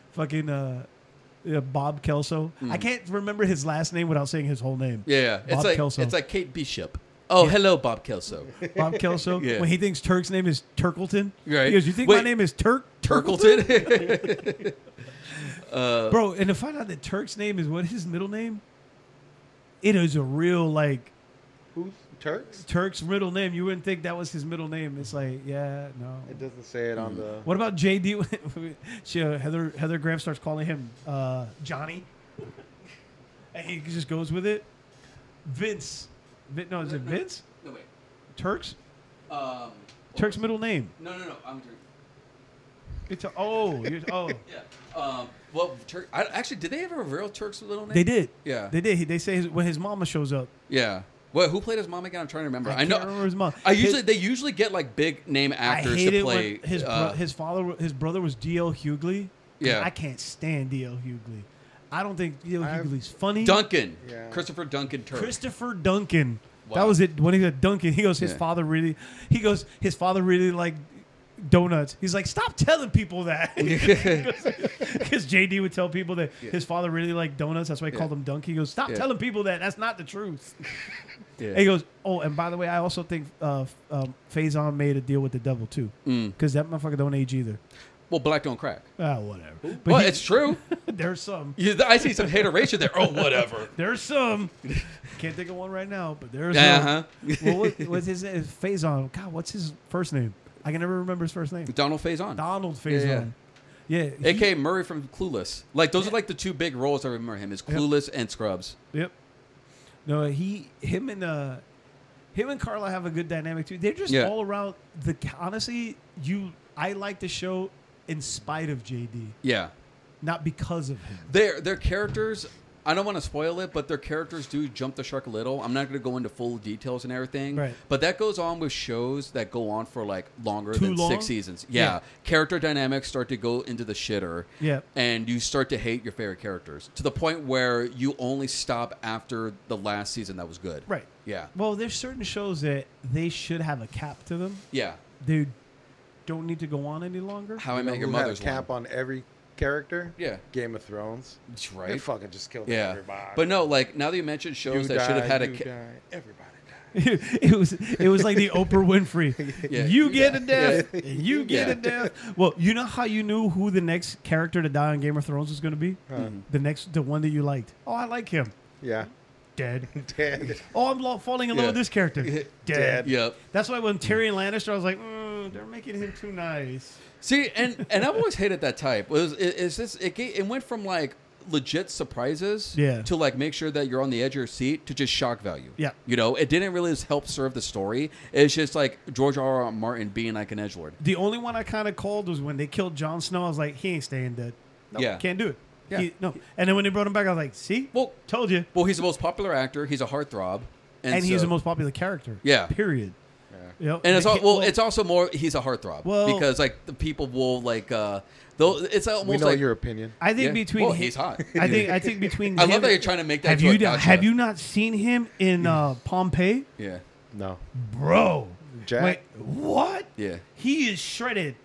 Bob Kelso? I can't remember his last name without saying his whole name. Yeah. Bob Kelso. It's like Kate Bishop. Oh, hello, Bob Kelso. Bob Kelso. Yeah. When he thinks Turk's name is Turkleton. Right. He goes, you think my Wait. name is Turk? Turkleton. Bro, and to find out that Turk's name is what his middle name? It is a real, like, Who's Turks? Turk's middle name. You wouldn't think that was his middle name. It's like, yeah, no. It doesn't say it on the. What about JD? Heather Graham starts calling him Johnny, and he just goes with it. Vince. No, is it Vince? No, wait. Turk's Um, Turk's middle name. No. I'm It's yeah. Yeah. Well, actually, did they ever reveal Turk's little name? They did. Yeah. They did. They say when his mama shows up. Yeah. Well, who played his mom again? I'm trying to remember. I can't remember his mom. They usually get like big name actors I hate to it play. when his brother was D.L. Hughley. Yeah. I can't stand D.L. Hughley. I don't think D.L. I've- Hughley's funny. Duncan. Yeah. Christopher Duncan Turk. Christopher Duncan. Wow. That was it. When he said Duncan, he goes, his Yeah. father really like donuts. He's like, stop telling people that. Because JD would tell people that his father really liked donuts. That's why he called them Dunk. He goes, stop telling people that. That's not the truth. And he goes, oh, and by the way, I also think Faison made a deal with the devil too. Because that motherfucker don't age either. Well, black don't crack. Ah, whatever. But Well, it's true. there's some. I see some hateration there. Oh, whatever. There's some. Can't think of one right now, but there's Uh-huh. some. Well, what's his name? Faison. God, what's his first name? I can never remember his first name. Donald Faison. Donald Faison. Yeah. A.K.A. Murray from Clueless. Like, those are like the two big roles I remember him is Clueless and Scrubs. Yep. No, him and Carla have a good dynamic too. They're just all around honestly, I like the show in spite of JD. Yeah. Not because of him. Their characters, I don't want to spoil it, but their characters do jump the shark a little. I'm not going to go into full details and everything. Right. But that goes on with shows that go on for like longer Too than long? 6 seasons. Yeah. Character dynamics start to go into the shitter. Yeah. And you start to hate your favorite characters to the point where you only stop after the last season that was good. Right. Yeah. Well, there's certain shows that they should have a cap to them. Yeah. They don't need to go on any longer. How I Met Your Who had a Mother's cap one. on every character? Yeah. Game of Thrones. That's They right. fucking just killed Yeah. everybody. But no, like now that you mentioned shows that should have had a Everybody died. it was like the Oprah Winfrey. Yeah. You get a death. Yeah. And you get a death. Well, you know how you knew who the next character to die on Game of Thrones was going to be? The one that you liked. Oh, I like him. Yeah. Dead. Dead. Oh, I'm falling in love with this character. Dead. Yep. That's why when Tyrion Lannister, I was like, they're making him too nice. See, and I've always hated that type. It went from like legit surprises to like make sure that you're on the edge of your seat to just shock value. Yeah. You know, it didn't really help serve the story. It's just like George R.R. Martin being like an edgelord. The only one I kind of called was when they killed Jon Snow. I was like, he ain't staying dead. Nope, Yeah. can't do it. Yeah. No. And then when they brought him back, I was like, see? Well, Told you. Well, he's the most popular actor. He's a heartthrob. And he's the most popular character. Yeah. Period. Yep. And it's also more. He's a heartthrob because like the people will like. Though it's almost We know like your opinion. I think between he's hot. I think between. I him, love that you're trying to make that. Have you not seen him in Pompeii, Yeah. No. bro? Jack? Wait, what? Yeah. He is shredded.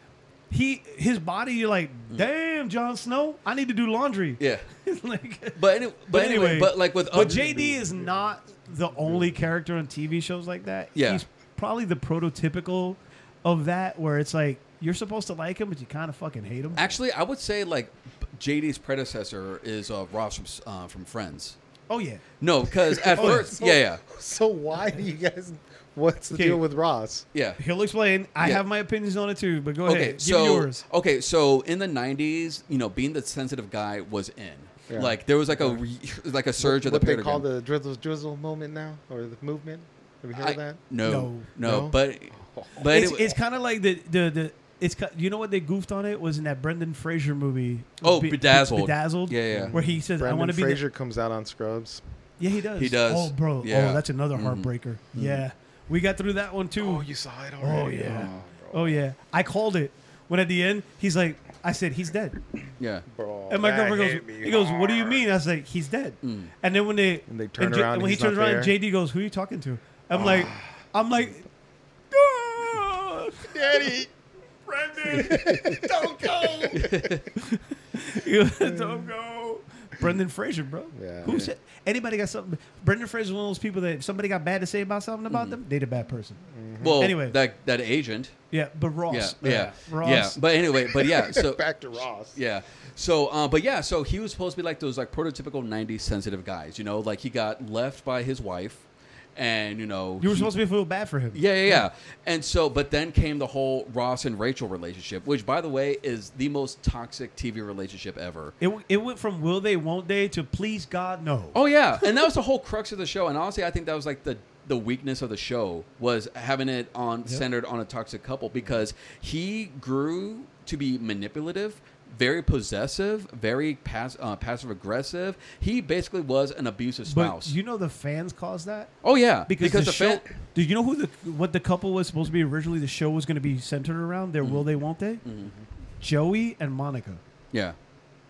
His body. You're like, damn, Jon Snow. I need to do laundry. Yeah. Like, But anyway, but like with but JD is not the only character on TV shows like that. Yeah. He's probably the prototypical of that, where it's like you're supposed to like him, but you kind of fucking hate him. Actually, I would say like JD's predecessor is Ross from Friends. Oh yeah. No, because at first, so- yeah. So why do you guys? What's the deal with Ross? Yeah. He'll explain. I Yeah. have my opinions on it too, but go ahead. Give so me yours. so in the '90s, being the sensitive guy was in. Yeah. Like there was like a surge of the What they paradigm. call the drizzle moment now, or the movement? Have you heard of that? No, No? but It's kind of like the you know what they goofed on it was in that Brendan Fraser movie. Bedazzled. Bedazzled. Yeah. Where he says, "I want to Brendan be." Fraser comes out on Scrubs. Yeah, he does. He does. Oh, bro. Yeah. Oh, that's another heartbreaker. Yeah, we got through that one too. Oh, you saw it already? Oh yeah. bro. Oh yeah. I called it when at the end he's like, I said he's dead, yeah. Bro, and my that girlfriend hit goes, me he goes, what do you hard. mean? I was like, he's dead. And then when they turn around and when he he's turns not around, there? JD goes, who are you talking to? I'm like, "Ah, Daddy, Brendan, don't go. He goes, don't go. Brendan Fraser, bro. Yeah. Who said anybody got something? Brendan Fraser's one of those people that if somebody got bad to say about something about them, they the bad person. Well, Anyway. that agent. Yeah, but Ross. Yeah. Ross. Yeah. But anyway, so back to Ross. yeah. So he was supposed to be like those like prototypical '90s sensitive guys. Like he got left by his wife, and You were supposed to feel bad for him. Yeah. And so, but then came the whole Ross and Rachel relationship, which, by the way, is the most toxic TV relationship ever. It went from will they, won't they to please God, no. Oh yeah, and that was the whole crux of the show. And honestly, I think that was like the weakness of the show was having it centered on a toxic couple because he grew to be manipulative, very possessive, very passive aggressive. He basically was an abusive spouse. But you know the fans caused that? Oh yeah, Because the show. Do you know what the couple was supposed to be originally? The show was going to be centered around their will they, won't they? Joey and Monica. Yeah.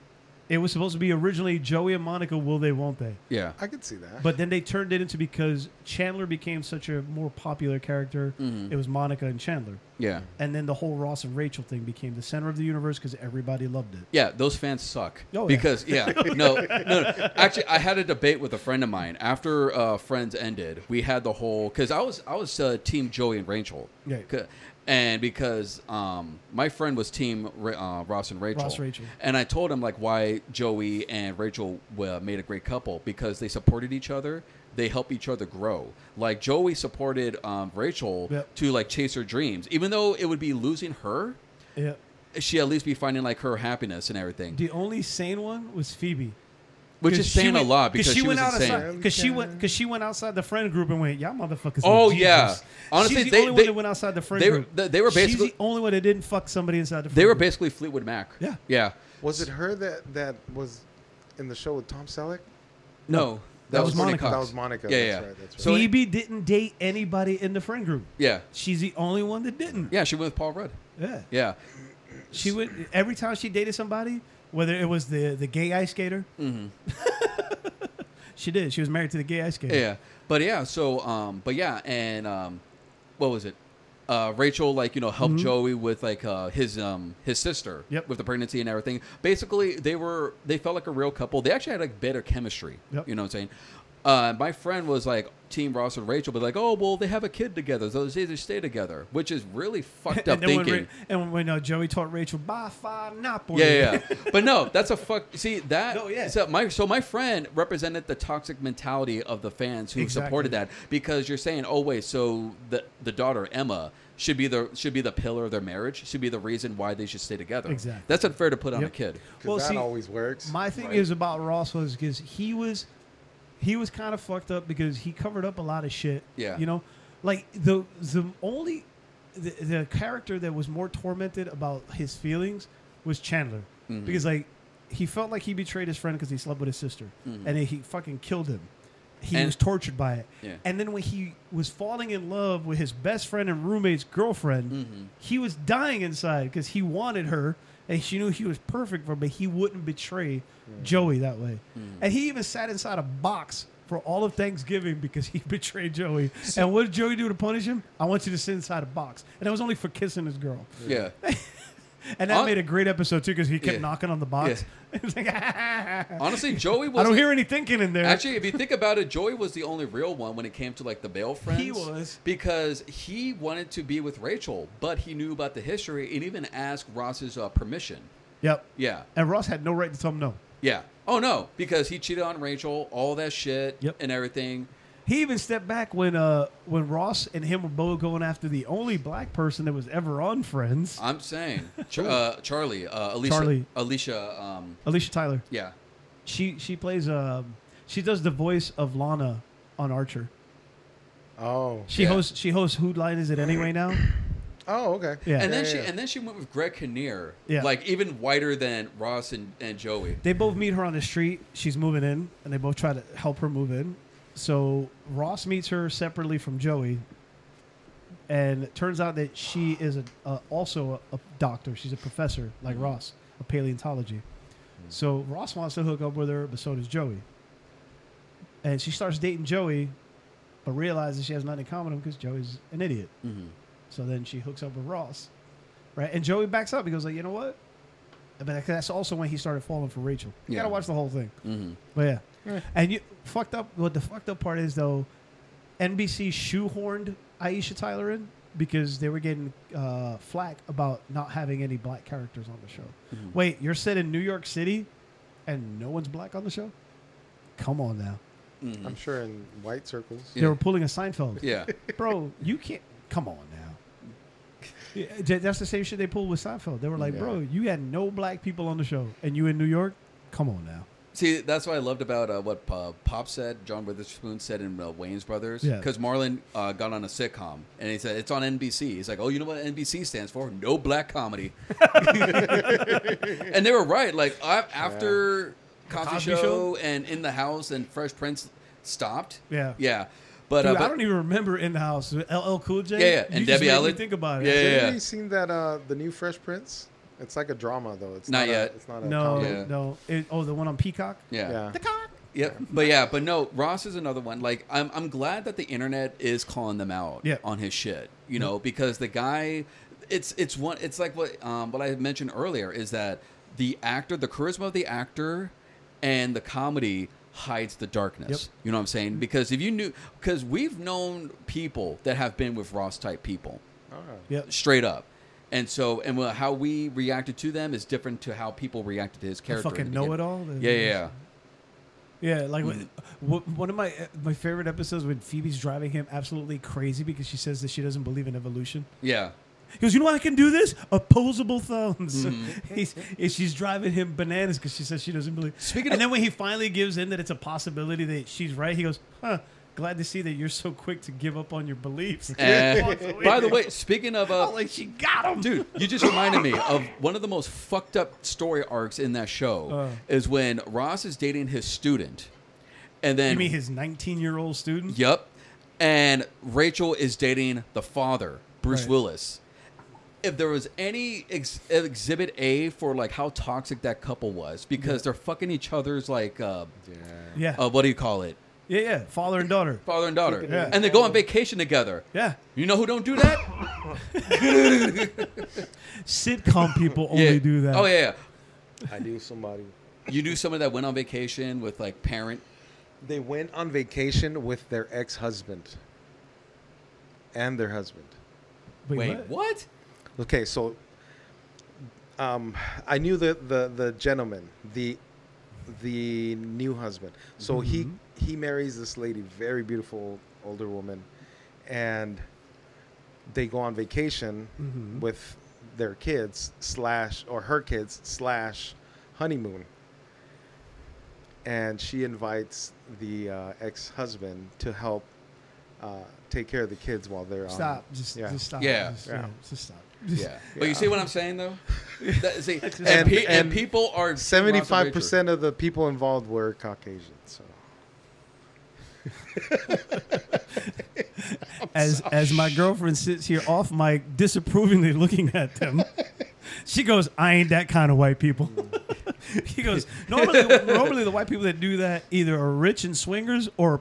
It was supposed to be originally Joey and Monica, will they, won't they? Yeah. I could see that. But then they turned it into, because Chandler became such a more popular character, it was Monica and Chandler. Yeah. And then the whole Ross and Rachel thing became the center of the universe because everybody loved it. Yeah, those fans suck. Oh, yeah. Because no. Actually, I had a debate with a friend of mine after Friends ended. We had the whole because I was team Joey and Rachel. Yeah. And because my friend was team Ross and Rachel. Rachel. And I told him like why Joey and Rachel made a great couple, because they supported each other. They help each other grow. Like Joey supported Rachel to like chase her dreams, even though it would be losing her. Yeah. She at least be finding like her happiness and everything. The only sane one was Phoebe. Which is saying a lot because she was insane. Because she went outside the friend group and went, y'all motherfuckers. Oh, need yeah. Jesus." Honestly, she's the only one that went outside the friend group. They were basically She's the only one that didn't fuck somebody inside the friend they were group. basically Fleetwood Mac. Yeah. Yeah. Was it her that was in the show with Tom Selleck? No. That was Courtney Monica. Cox. That was Monica. Yeah, That's yeah. right. That's right. So Phoebe didn't date anybody in the friend group. Yeah. She's the only one that didn't. Yeah, she went with Paul Rudd. Yeah. Yeah. She would every time she dated somebody, whether it was the gay ice skater. Mm-hmm. She did. She was married to the gay ice skater. Yeah. But yeah, so but yeah, and what was it? Rachel helped Joey with his sister with the pregnancy and everything. Basically, they felt like a real couple. They actually had like better chemistry. Yep. You know what I'm saying? My friend was like team Ross and Rachel, but like, oh well, they have a kid together, so they stay together, which is really fucked up thinking. When Joey taught Rachel, "Bye, far Napoli." Yeah. But no, that's a fuck. See that? No, yeah. So my friend represented the toxic mentality of the fans who supported that, because you're saying, oh wait, so the daughter Emma should be the pillar of their marriage, should be the reason why they should stay together. Exactly. That's unfair to put on a kid. Well, that always works. My thing right? is about Ross was because he was kind of fucked up because he covered up a lot of shit. Yeah. You know, like the character that was more tormented about his feelings was Chandler, because like he felt like he betrayed his friend because he slept with his sister, and he fucking killed him. He was tortured by it. Yeah. And then when he was falling in love with his best friend and roommate's girlfriend, he was dying inside because he wanted her and she knew he was perfect for her, but he wouldn't betray Joey that way. And he even sat inside a box for all of Thanksgiving because he betrayed Joey. And what did Joey do to punish him? I want you to sit inside a box. And it was only for kissing his girl. Yeah. And that made a great episode too because he kept knocking on the box. It's like, honestly, Joey was. I don't hear any thinking in there. Actually, if you think about it, Joey was the only real one when it came to like the male friends. He was. Because he wanted to be with Rachel, but he knew about the history and even asked Ross's permission. Yep. Yeah. And Ross had no right to tell him no. Yeah. Oh no, because he cheated on Rachel, all that shit, Yep. and everything. He even stepped back when Ross and him were both going after the only black person that was ever on Friends. I'm saying, Charlie, Alicia. Alicia Tyler. Yeah. She plays she does the voice of Lana on Archer. Oh. She hosts Who Line Is It Anyway now? Oh, okay. Yeah. And then she went with Greg Kinnear. Yeah. Like even whiter than Ross and Joey. They both meet her on the street. She's moving in, and they both try to help her move in. So Ross meets her separately from Joey, and it turns out that she is also a doctor. She's a professor like Ross of paleontology. So Ross wants to hook up with her, but so does Joey. And she starts dating Joey, but realizes she has nothing in common with him because Joey's an idiot. Mm-hmm. So then she hooks up with Ross, right? And Joey backs up. He goes like, you know what? But that's also when he started falling for Rachel. You gotta watch the whole thing. Mm-hmm. But yeah. And what the fucked up part is though, NBC shoehorned Aisha Tyler in because they were getting flack about not having any black characters on the show. Mm-hmm. Wait, you're set in New York City, and no one's black on the show? Come on now. Mm-hmm. I'm sure in white circles. They were pulling a Seinfeld. Yeah. Bro, you can't. Come on now. Yeah, that's the same shit they pulled with Seinfeld. They were like, bro, you had no black people on the show, and you in New York? Come on now. See, that's what I loved about what Pop said, John Witherspoon said in Wayans Brothers. Yeah. Because Marlon got on a sitcom, and he said, it's on NBC. He's like, oh, you know what NBC stands for? No black comedy. And they were right. Like, after Cosby Show and In the House and Fresh Prince stopped. Yeah. Yeah. But, Dude, I don't even remember In the House. LL Cool J? Yeah, yeah. And you Debbie just made me Allen. think about it. Yeah, Have yeah. you seen that the new Fresh Prince? It's like a drama though. It's Not yet. It's not a No, comedy. Yeah. no. The one on Peacock. Yeah. The cock. Yeah, but no, Ross is another one. Like, I'm glad that the internet is calling them out Yeah. on his shit, you know, because the guy, it's like what I mentioned earlier is that the charisma of the actor, and the comedy hides the darkness. Yep. You know what I'm saying? Because because we've known people that have been with Ross type people, All right. Yep. straight up. And so, how we reacted to them is different to how people reacted to his character. Fucking in the know beginning. it all. Yeah. Yeah, like one of my favorite episodes when Phoebe's driving him absolutely crazy because she says that she doesn't believe in evolution. Yeah. He goes, you know why I can do this? Opposable thumbs. Mm-hmm. She's driving him bananas because she says she doesn't believe. And then when he finally gives in that it's a possibility that she's right, he goes, huh, glad to see that you're so quick to give up on your beliefs. And by the way, speaking of like she got him. dude, you just reminded me of one of the most fucked up story arcs in that show is when Ross is dating his student, and then You mean his 19-year-old student? Yep, and Rachel is dating the father, Bruce Right. Willis. If there was any exhibit A for like how toxic that couple was, because they're fucking each other's like Yeah. what do you call it, Yeah. Father and daughter. father and daughter, Yeah. and they go on vacation together. Yeah. You know who don't do that? Sitcom people only do that. Oh yeah. I knew somebody. You knew someone that went on vacation with like parent. They went on vacation with their ex-husband and their husband. Wait, what? Okay, so I knew the gentleman, the new husband. So he marries this lady, very beautiful older woman, and they go on vacation with their kids or her kids / honeymoon. And she invites the ex-husband to help take care of the kids while they're Stop. on. Just stop. Yeah. Just stop. Yeah. But you see what I'm saying though? See, And- and people are 75% of the people involved were Caucasian. So As my girlfriend sits here off mic, disapprovingly looking at them, she goes, "I ain't that kind of white people." He goes, "Normally the white people that do that either are rich and swingers or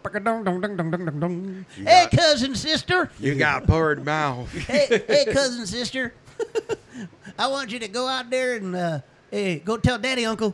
hey cousin sister, you got poured mouth. hey cousin sister, I want you to go out there and hey go tell daddy uncle."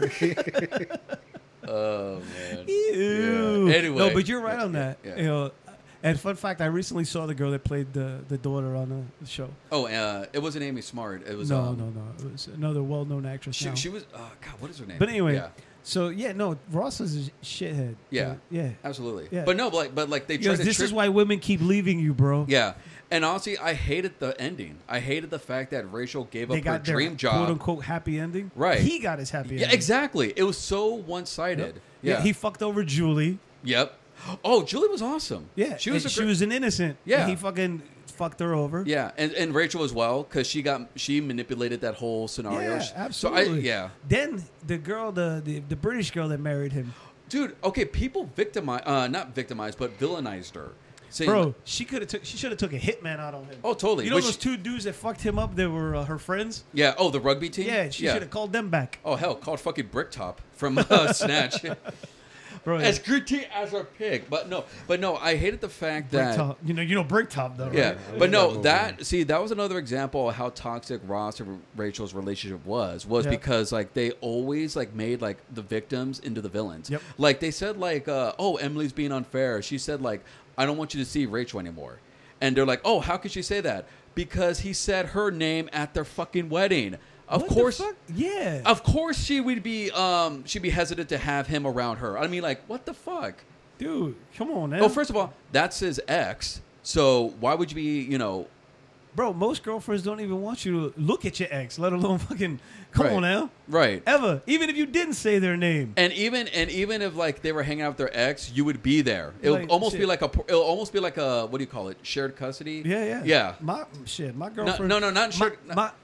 Oh man. Ew. Yeah. Anyway. No, but you're right on that. Yeah. You know, and fun fact, I recently saw the girl that played the daughter on the show. Oh, it wasn't Amy Smart. It was No. It was another well-known actress. now. She was. God, what is her name? But anyway, Yeah. so yeah, no, Ross is a shithead. Yeah. Yeah. Absolutely. Yeah. But no, but like they He tried goes, to. this is why women keep leaving you, bro. Yeah. And honestly, I hated the ending. I hated the fact that Rachel gave They up her got their dream job. quote unquote happy ending. Right. He got his happy Yeah, ending. exactly. It was so one-sided. Yeah. He fucked over Julie. Yep. Oh, Julie was awesome. Yeah. She was. She was an innocent. Yeah. And he fucking fucked her over. Yeah, and Rachel as well, because she manipulated that whole scenario. Yeah, absolutely. So Then the girl, the British girl that married him, dude. Okay, people not victimized, but villainized her. Saying, bro, she should have took a hitman out on him. Oh, totally. You know Which- those two dudes that fucked him up? They were her friends. Yeah. Oh, the rugby team. Yeah, she should have called them back. Oh hell, called fucking Bricktop from Snatch. Bro, As gritty as a pig, but no, I hated the fact that. Bricktop. You know Bricktop though, right? Yeah, I but no, love that was another example of how toxic Ross and Rachel's relationship was Yeah. because like they always like made like the victims into the villains. Yep. Like they said like, oh, Emily's being unfair. She said like, I don't want you to see Rachel anymore, and they're like, oh, how could she say that? Because he said her name at their fucking wedding. Of What the course, fuck? Yeah. of course she would be she'd be hesitant to have him around her. I mean, like, what the fuck? Dude, come on now. Oh, first of all, that's his ex. So why would you be, Bro, most girlfriends don't even want you to look at your ex, let alone fucking come Right. on now. right? Ever. Even if you didn't say their name. And even if like they were hanging out with their ex, you would be there. It would Like, almost be shit. like a what do you call it? Shared custody. Yeah. Yeah. My girlfriend. No, not shared.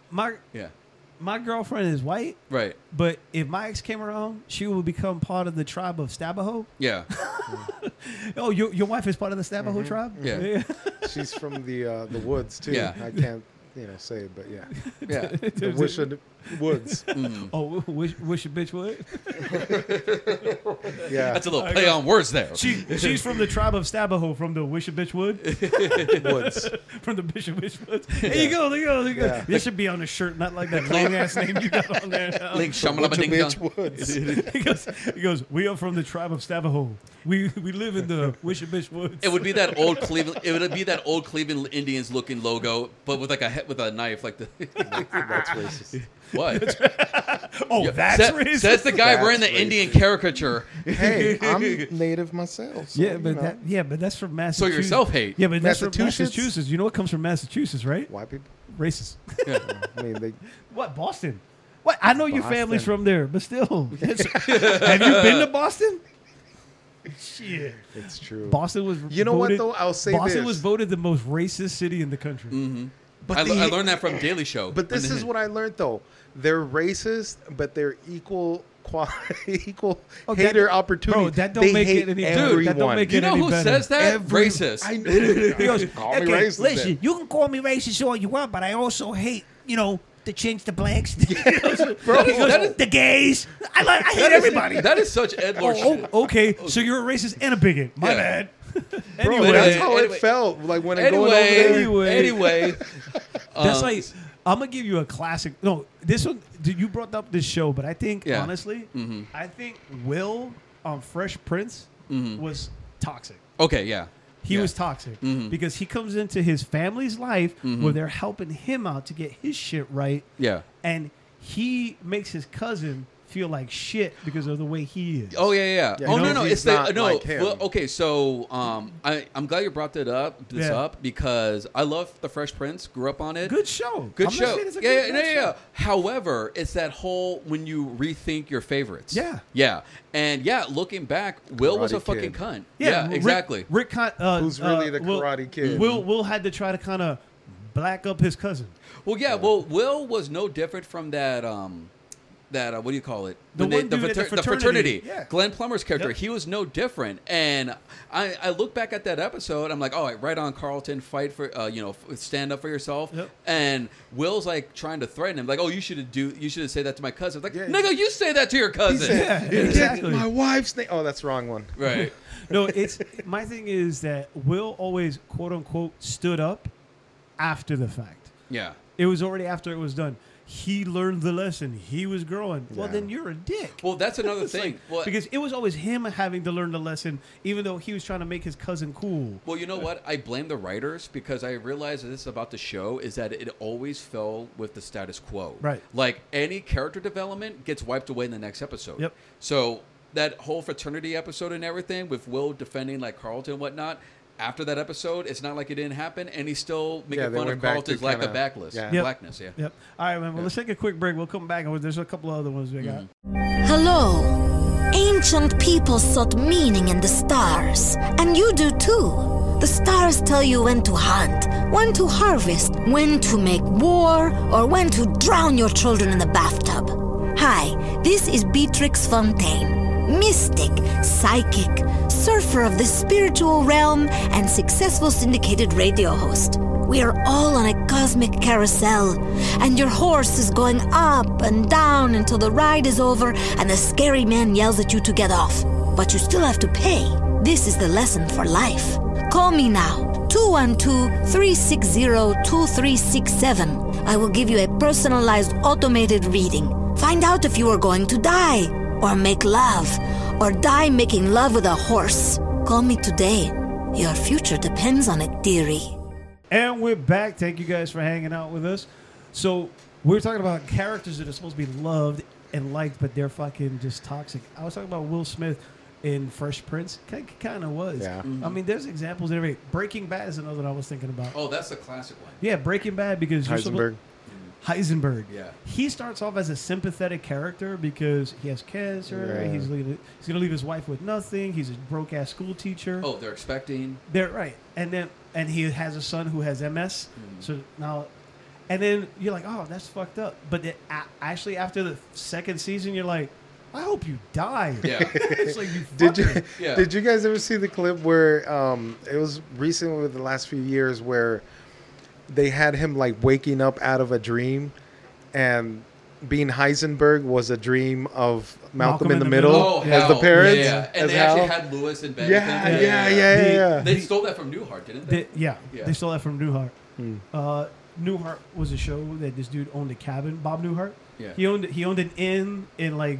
My Yeah. girlfriend is white, Right. but if my ex came around, she would become part of the tribe of Stabaho. Yeah. Oh, your wife is part of the Stabaho tribe? Yeah. She's from the woods too. Yeah. I can't. say, but yeah. Yeah. The Wish of the Woods. Oh, wish a bitch would. Yeah. That's a little play on words there. She's from the tribe of Stabaho, from the Wish a bitch would. Woods. From the Bishop Wish Woods. There you go. Yeah. This should be on the shirt, not like that long ass name you got on there. Now. Link Wish of shamalabading-dong. Woods. He goes, we are from the tribe of Stabaho. We live in the Wish a bitch woods. It would be that old Cleveland. It would be that old Cleveland Indians looking logo, but with like with a knife, like the. That's racist. What? Oh, that's racist. That's the guy That's wearing the racist. Indian caricature. Hey, I'm native myself. So, Yeah, but that's from So Massachusetts. you're self-hate. Yeah, but that's from Massachusetts? Massachusetts. You know what comes from Massachusetts, right? White people. Racist. I mean, they. What, Boston? What? I know your Boston. family's from there, but still. Have you been to Boston? Shit. It's true. Boston was You know what, voted, though? I'll say Boston this. was voted the most racist city in the country. But I the- learned that from Daily Show. But this is what I learned though. They're racist, but they're equal Oh, that- hater opportunity. Bro, that don't They make hate it any everyone. That don't make You it know any who better. says that? Racist. I know. He goes, call me racist. Listen, then. you can call me racist all you want, but I also hate, the chinks, the blacks, Bro, that is- the gays. I hate that is- everybody. That is such Ed Lord shit. Oh, okay, so you're a racist and a bigot. My Yeah. bad. Bro, Anyway, that's how anyway. it felt. Like when I going over Anyway, there. That's like I'm gonna give you a classic. No, this one you brought up this show, but I think Yeah. honestly, I think Will on Fresh Prince was toxic. okay, yeah. He Yeah. was toxic because he comes into his family's life where they're helping him out to get his shit right, Yeah. and he makes his cousin feel like shit because of the way he is. Oh yeah. Yeah, Oh he no, knows it's he's the not no. like him. Well, okay, so I'm glad you brought that up. Yeah. Up because I love the Fresh Prince. Grew up on it. Good show. Good I'm not show. saying it's a Yeah, good yeah, bad yeah. show. However, it's that whole when you rethink your favorites. Yeah. Yeah. And yeah, looking back, Will was a Karate fucking Kid. cunt. Yeah, exactly. Rick Who's really the Karate Kid? Will had to try to kind of black up his cousin. Well, yeah. Well, Will was no different from that. What do you call it? The When one dude at the the fraternity. Yeah. Glenn Plummer's character. Yep. He was no different. And I look back at that episode. I'm like, oh, right on, Carlton. Fight for stand up for yourself. Yep. And Will's like trying to threaten him, like, oh, you should have said that to my cousin. Like, Yeah. nigga, you say that to your He cousin. said, Yeah, exactly. My wife's name. Oh, that's the wrong one. Right. No, it's my thing is that Will always quote unquote stood up after the fact. Yeah. It was already after it was done. He learned the lesson. He was growing. Well, Yeah. then you're a dick. Well, that's another It's thing. like- Well, because it was always him having to learn the lesson, even though he was trying to make his cousin cool. Well, you know what? I blame the writers because I realized that this about the show is that it always fell with the status quo. Right. Like any character development gets wiped away in the next episode. Yep. So that whole fraternity episode and everything with Will defending like Carlton and whatnot. After that episode, it's not like it didn't happen, and he's still making Yeah, they fun of went back to Carlton's lack of kinda- backless, yeah. Yep. blackness. Yeah. Yep. All right, man. Well, let's take a quick break. We'll come back. There's a couple of other ones we got. Hello. Ancient people sought meaning in the stars, and you do too. The stars tell you when to hunt, when to harvest, when to make war, or when to drown your children in the bathtub. Hi, this is Beatrix Fontaine. Mystic, psychic, surfer of the spiritual realm, and successful syndicated radio host. We are all on a cosmic carousel, and your horse is going up and down until the ride is over and the scary man yells at you to get off. But you still have to pay. This is the lesson for life. Call me now, 212-360-2367. I will give you a personalized automated reading. Find out if you are going to die, or make love, or die making love with a horse. Call me today. Your future depends on it, dearie. And we're back. Thank you guys for hanging out with us. So we're talking about characters that are supposed to be loved and liked, but they're fucking just toxic. I was talking about Will Smith in Fresh Prince. Kind of was. Yeah. I mean, there's examples. Every Breaking Bad is another one I was thinking about. Oh, that's the classic one. Yeah, Breaking Bad because you're Heisenberg. Heisenberg. Yeah. He starts off as a sympathetic character because he has cancer. Yeah. He's going to leave his wife with nothing. He's a broke ass school teacher. Oh, they're expecting. They're right. And he has a son who has MS. So now, and then you're like, oh, that's fucked up. But then, actually, after the second season, you're like, I hope you die. Yeah. It's like you Did you fucker. Yeah. Did you guys ever see the clip where it was recently, with the last few years, where they had him like waking up out of a dream, and being Heisenberg was a dream of Malcolm in the Middle Oh, as Hal. the parents. Yeah. And as they actually Hal. had Lewis in bed. Yeah, with them. yeah. They stole that from Newhart, didn't they? Yeah, Yeah. they stole that from Newhart. Hmm. Newhart was a show that this dude owned a cabin. Bob Newhart. Yeah. He owned an inn in like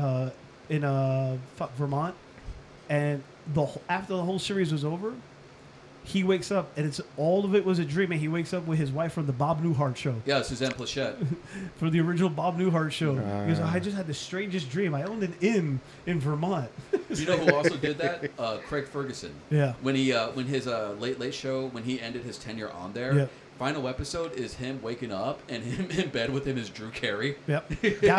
Vermont, and after the whole series was over, he wakes up and it's all of it was a dream, and he wakes up with his wife from the Bob Newhart show, Yeah, Suzanne Plachette. for the original Bob Newhart show. He goes, I just had the strangest dream. I owned an inn in Vermont. You know who also did that? Craig Ferguson. Yeah. When his Late Late Show, when he ended his tenure on there, Yeah. final episode is him waking up and him in bed with him is Drew Carey. Yep.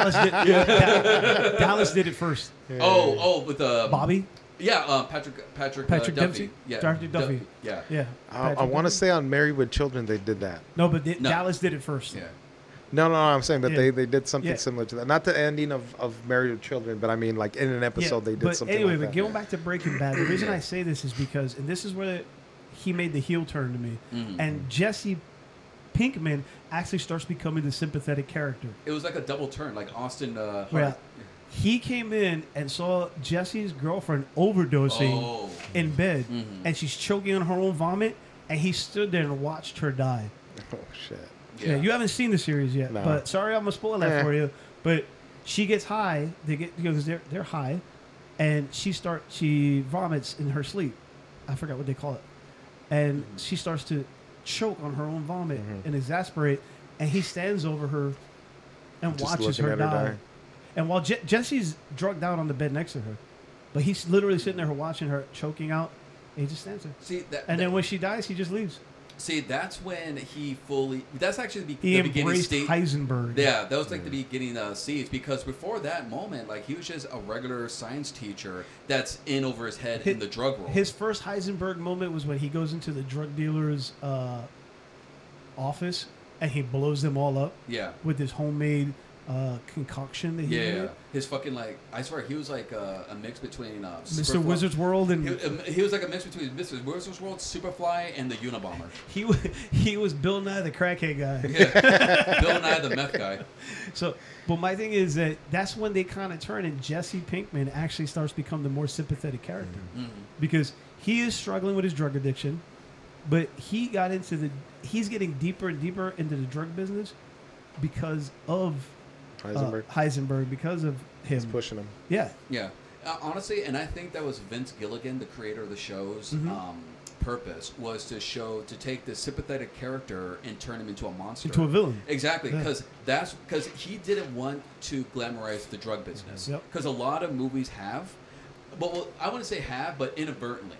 Dallas did it first. Oh, with Bobby. Yeah, Patrick Patrick Duffy. Dempsey? Yeah, Dr. Duffy. Yeah. Yeah. I want to say on Married with Children they did that. No, but No. Dallas did it first. Yeah. No, I'm saying, but Yeah. they did something Yeah. similar to that. Not the ending of Married with Children, but I mean, like in an episode they did but something anyway, like but that. going back to Breaking Bad, the reason I say this is because, and this is where he made the heel turn to me, Mhm. and Jesse Pinkman actually starts becoming the sympathetic character. It was like a double turn, like Austin Hart. Where he came in and saw Jesse's girlfriend overdosing Oh. in bed, Mhm. and she's choking on her own vomit, and he stood there and watched her die. Oh shit! Yeah, you haven't seen the series yet, No. but sorry, I'm gonna spoil that Eh. for you. But she gets high. Because they're high, and she vomits in her sleep. I forgot what they call it, and she starts to choke on her own vomit and exasperate. And he stands over her and Just watches looking her at her die. die. And while Jesse's drugged out on the bed next to her, but he's literally sitting there watching her choking out. And he just stands there. See that, And then when she dies, he just leaves. see, that's when he fully. That's actually He the beginning embraced stage. Heisenberg. Yeah, that was like the beginning seeds, because before that moment, like he was just a regular science teacher that's in over his head in the drug world. His first Heisenberg moment was when he goes into the drug dealer's office and he blows them all up yeah. with his homemade concoction that he Yeah, made. his fucking like I swear he was like a mix between Mr. Wizard's World and He was like a mix between Mr. Wizard's World, Superfly, and the Unabomber. he was Bill Nye the crackhead guy. Yeah, Bill Nye the meth guy. So, but my thing is that's when they kind of turn, and Jesse Pinkman actually starts to become the more sympathetic character because he is struggling with his drug addiction, but he's getting deeper and deeper into the drug business because of Heisenberg, because of him. He's pushing him. Yeah. Yeah, honestly, and I think that was Vince Gilligan, the creator of the show's purpose was to take this sympathetic character and turn him into a monster, Into a villain. Exactly, Yeah. because he didn't want to glamorize the drug business. Yep. Because a lot of movies have, well, I wouldn't say have, but inadvertently.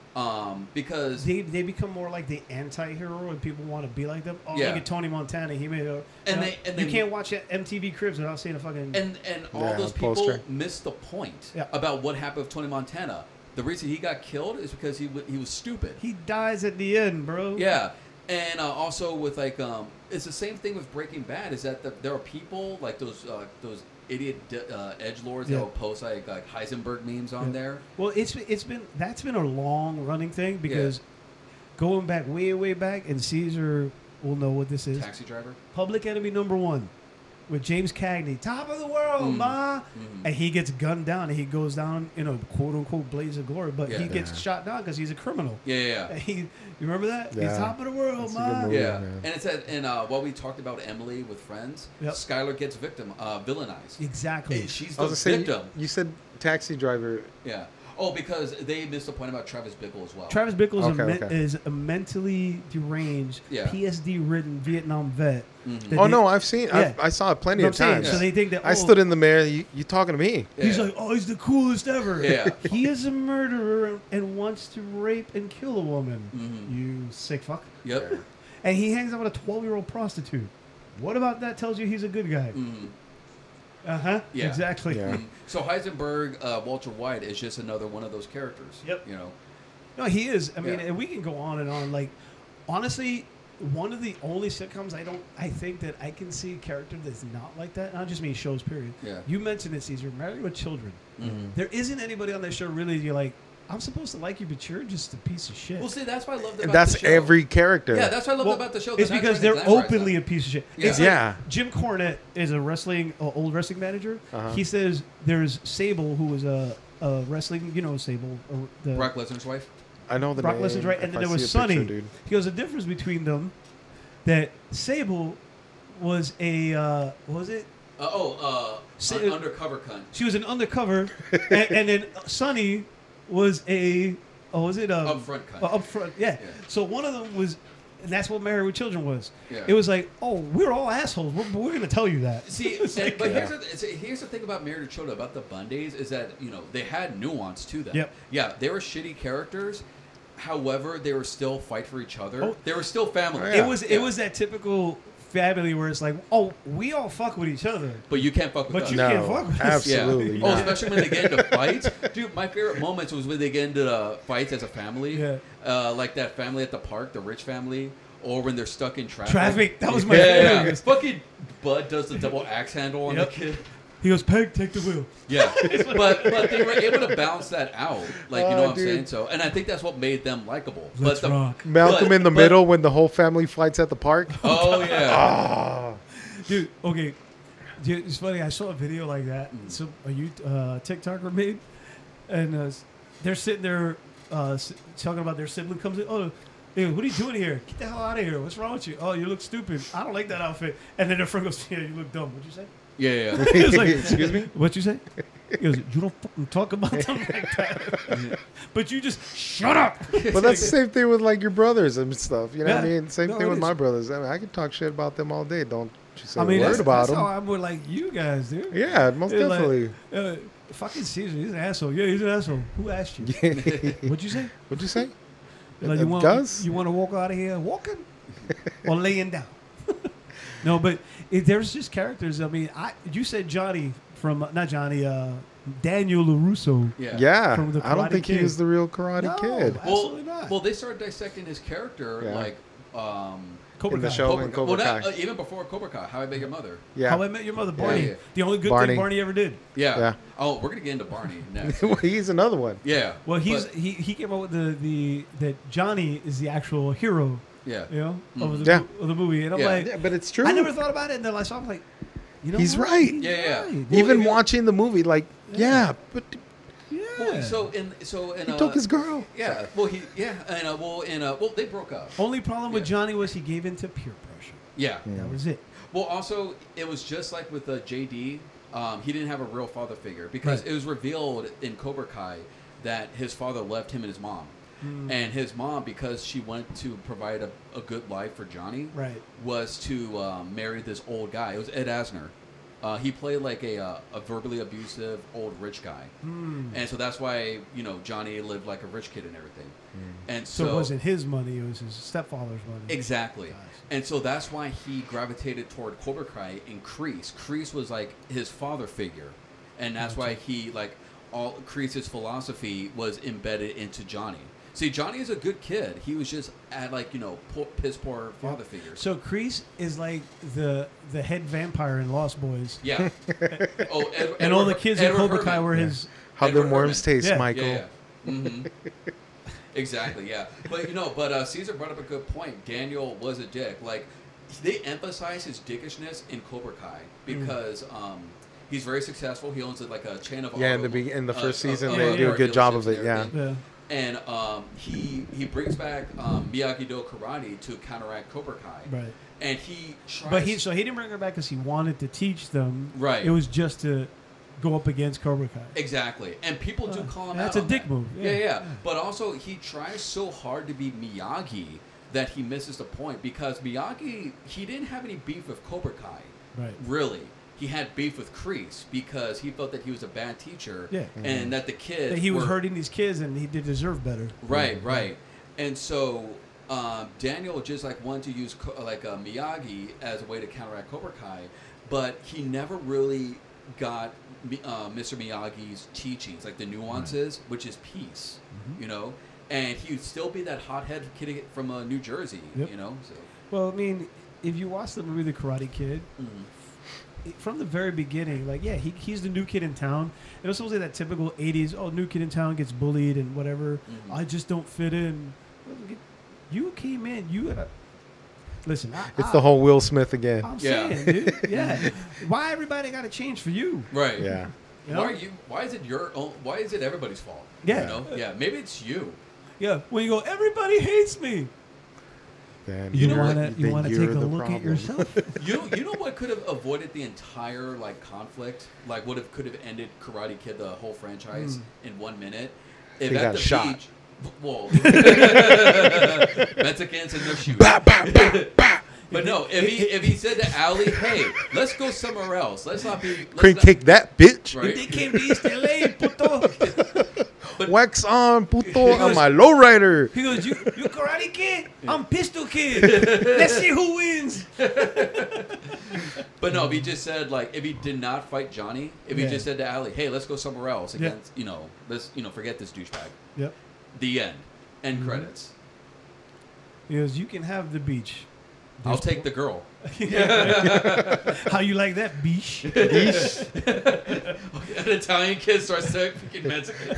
Because They become more like the anti-hero and people want to be like them. Oh, Yeah. look at Tony Montana. He made a... And you they- can't watch MTV Cribs without seeing a fucking... And all Yeah, those people poster. missed the point Yeah. about what happened with Tony Montana. The reason he got killed is because he was stupid. he dies at the end, bro. Yeah, and also with like it's the same thing with Breaking Bad. Is that there are people like those idiot edgelords Yeah. that will post like Heisenberg memes on Yeah. there. Well, that's been a long running thing because going back way back, and Caesar will know what this is. Taxi Driver. Public Enemy #1 with James Cagney, top of the world, ma, and he gets gunned down and he goes down in a quote unquote blaze of glory, but he Yeah. gets shot down because he's a criminal. Yeah. And you remember that? He's Yeah. top of the world, That's a ma. good movie. Yeah, man. and it said, and while we talked about Emily with Friends, Yep. Skylar gets villainized. Exactly. She's I the was gonna say, victim. you said Taxi Driver. Yeah. Oh, because they missed the point about Travis Bickle as well. Travis Bickle Okay. is a mentally deranged, Yeah. PSD-ridden Vietnam vet. Mhm. that Oh they- no, I've seen. Yeah. I saw it plenty You know of what I'm saying? times. So they think that I stood in the mirror. You talking to me? He's Yeah. like, oh, he's the coolest ever. Yeah. He is a murderer and wants to rape and kill a woman. Mhm. You sick fuck. Yep. And he hangs out with a 12-year-old prostitute. What about that tells you he's a good guy? Mhm. Uh-huh. Yeah. Exactly. Yeah. So Heisenberg, Walter White is just another one of those characters. Yep. You know. No, he is. I mean, Yeah. and we can go on and on. Like, honestly, one of the only sitcoms I think that I can see a character that's not like that. And I just mean shows, period. Yeah. You mentioned it, Caesar. Married with Children. Mhm. There isn't anybody on that show really you're like, I'm supposed to like you, but you're just a piece of shit. Well, see, that's why I love about And that's the show. every character. Yeah, that's what I love Well, about the show. it's not because trying to they're glamorize openly them. a piece of shit. Yeah. It's like Yeah. Jim Cornette is a old wrestling manager. Uh-huh. He says there's Sable, who was a wrestling, Sable, the Brock Lesnar's wife. I know the Brock name. Lesnar's right, and if then I there was see a picture, Sonny. dude. He goes, the difference between them, that Sable was a what was it? Sa- Undercover cunt. She was an undercover, and then Sonny was a Upfront cunt. Upfront, yeah. Yeah. So one of them was, and that's what Married with Children was. Yeah. It was like, oh, we're all assholes. We're going to tell you that. See, It's and- like, but here's the thing about Married with Children about the Bundys is that they had nuance to them. Yep. Yeah, they were shitty characters. However, they were still fight for each other. Oh. They were still family. Yeah. it was that typical family where it's like, oh, we all fuck with each other. But you can't fuck with But us. you No, can't fuck with us. absolutely Yeah. Oh, not. especially when they get into fights. Dude, my favorite moments was when they get into the fights as a family. Yeah. Like that family at the park, the rich family, or when they're stuck in traffic. Traffic, that was my Yeah. favorite. Fucking Bud does the double axe handle on Yep. the kid. He goes, Peg, take the wheel. Yeah, but they were able to balance that out, like you know what I'm dude. saying. So, and I think that's what made them likable. Let's But the, rock. Malcolm But- in the but- middle when the whole family fights at the park. Oh yeah, Ah, Dude, okay. Dude, it's funny. I saw a video like that. So a TikToker made, and they're sitting there talking about their sibling comes in. Oh, hey, what are you doing here? Get the hell out of here! What's wrong with you? Oh, you look stupid. I don't like that outfit. And then their friend goes, "Yeah, you look dumb." What'd you say? yeah. It's like, Excuse me? What you say? He goes, "You don't fucking talk about them like that." But you just shut up. But that's the same thing with like your brothers and stuff. You know what I Yeah. mean? Same No, thing it with is. my brothers. I mean, I can talk shit about them all day. Don't you say I mean, a word that's about how them. I'm with like you guys, dude. Yeah, most They're like, definitely. fucking Caesar, he's an asshole. Yeah, he's an asshole. Who asked you? What'd you say? What'd you say? Like, Gus? you want to walk out of here walking or laying down? No, but there's just characters. I mean, you said Johnny from not Johnny, Daniel LaRusso. Yeah. From the I don't Karate think Kid. he was the real Karate No. Kid. Absolutely not. Well, they started dissecting his character Yeah. like Cobra in the Kai. show. Cobra well, Kai. not, even before Cobra Kai, How I Met Your Mother. Yeah. How I Met Your Mother, Barney. yeah. The only good Barney. thing Barney ever did. Yeah. Yeah. Oh, we're gonna get into Barney next. Well, he's another one. Yeah. Well, but- he came up with that Johnny is the actual hero, Yeah. you know, Mhm. of, Yeah. of the movie. And I'm Yeah. like, Yeah, but it's true. I never thought about it until I saw. I'm like, you know, He's what? right. He's Yeah. right. Well, Even if you- watching the movie, like, yeah, but Yeah. Well, so in he took his girl. Yeah. Well, well, they broke up. Only problem with Yeah. Johnny was he gave in to peer pressure. Yeah. That was it. Well, also, it was just like with JD. He didn't have a real father figure because Right. it was revealed in Cobra Kai that his father left him and his mom. And his mom, because she wanted to provide a good life for Johnny, Right. was to marry this old guy. It was Ed Asner. He played like a verbally abusive old rich guy. And so that's why, Johnny lived like a rich kid and everything. And So so it wasn't his money; it was his stepfather's money. Exactly. Nice. And so that's why he gravitated toward Cobra Kai and Kreese. Kreese was like his father figure. And that's why he, like, all Kreese's philosophy was embedded into Johnny. See, Johnny is a good kid. He was just at, like, piss poor father figure. So Kreese is like the head vampire in Lost Boys, Yeah. and all the kids in Cobra Kai were his. How Edward the worms Herman. taste, Yeah. Michael. Yeah. Mm-hmm. Exactly, yeah. But Caesar brought up a good point. Daniel was a dick. Like, they emphasize his dickishness in Cobra Kai because he's very successful. He owns like a chain of Yeah, auto, in the first season, they do a car good job of dealerships it, and yeah. everything. Yeah. And he brings back Miyagi-Do karate to counteract Cobra Kai. Right. And he tries. But he didn't bring her back because he wanted to teach them. Right. It was just to go up against Cobra Kai. Exactly. And people do call him That's out a on dick that. move. Yeah. Yeah. But also, he tries so hard to be Miyagi that he misses the point because Miyagi, he didn't have any beef with Cobra Kai. Right. Really. He had beef with Kreese because he felt that he was a bad teacher. Yeah. And that the kids That he was were- hurting these kids, and he did deserve better. Right. And so Daniel just like wanted to use Miyagi as a way to counteract Cobra Kai, but he never really got Mr. Miyagi's teachings, like the nuances, which is peace, and he would still be that hothead kid from New Jersey, Yep. So. Well, I mean, if you watch the movie The Karate Kid, from the very beginning, like, yeah, he's the new kid in town. It was supposed to be that typical 80s, new kid in town gets bullied and whatever. Mm-hmm. I just don't fit in. You came in. Listen. It's the whole Will Smith again. I'm Yeah. saying, dude. Yeah. Why everybody got to change for you? Right. Yeah. You know? Why is it your own? Why is it everybody's fault? Yeah. You know? Yeah. Maybe it's you. Yeah. When you go, everybody hates me. Then You know what? want to then take you're a the look at problem. yourself. You know what could have avoided the entire like conflict? Like could have ended Karate Kid, the whole franchise, in 1 minute? If He at got the shot. beach, well, Mexicans and their shoes. But no, if he said to Ali, "Hey, let's go somewhere else. Let's not be." Cream kick that bitch. Right. They came to East LA, puto. Wax on, puto, on my lowrider. He goes, you Karate Kid? I'm Pistol Kid. Let's see who wins. But no, if he just said like, if he did not fight Johnny, if he Yeah. just said to Ali, "Hey, let's go somewhere else Yeah. against, let's forget this douchebag." Yep. The end. End credits. He goes, you can have the beach. I'll take the girl. How you like that, beach? An Italian kid starts speaking Mexican.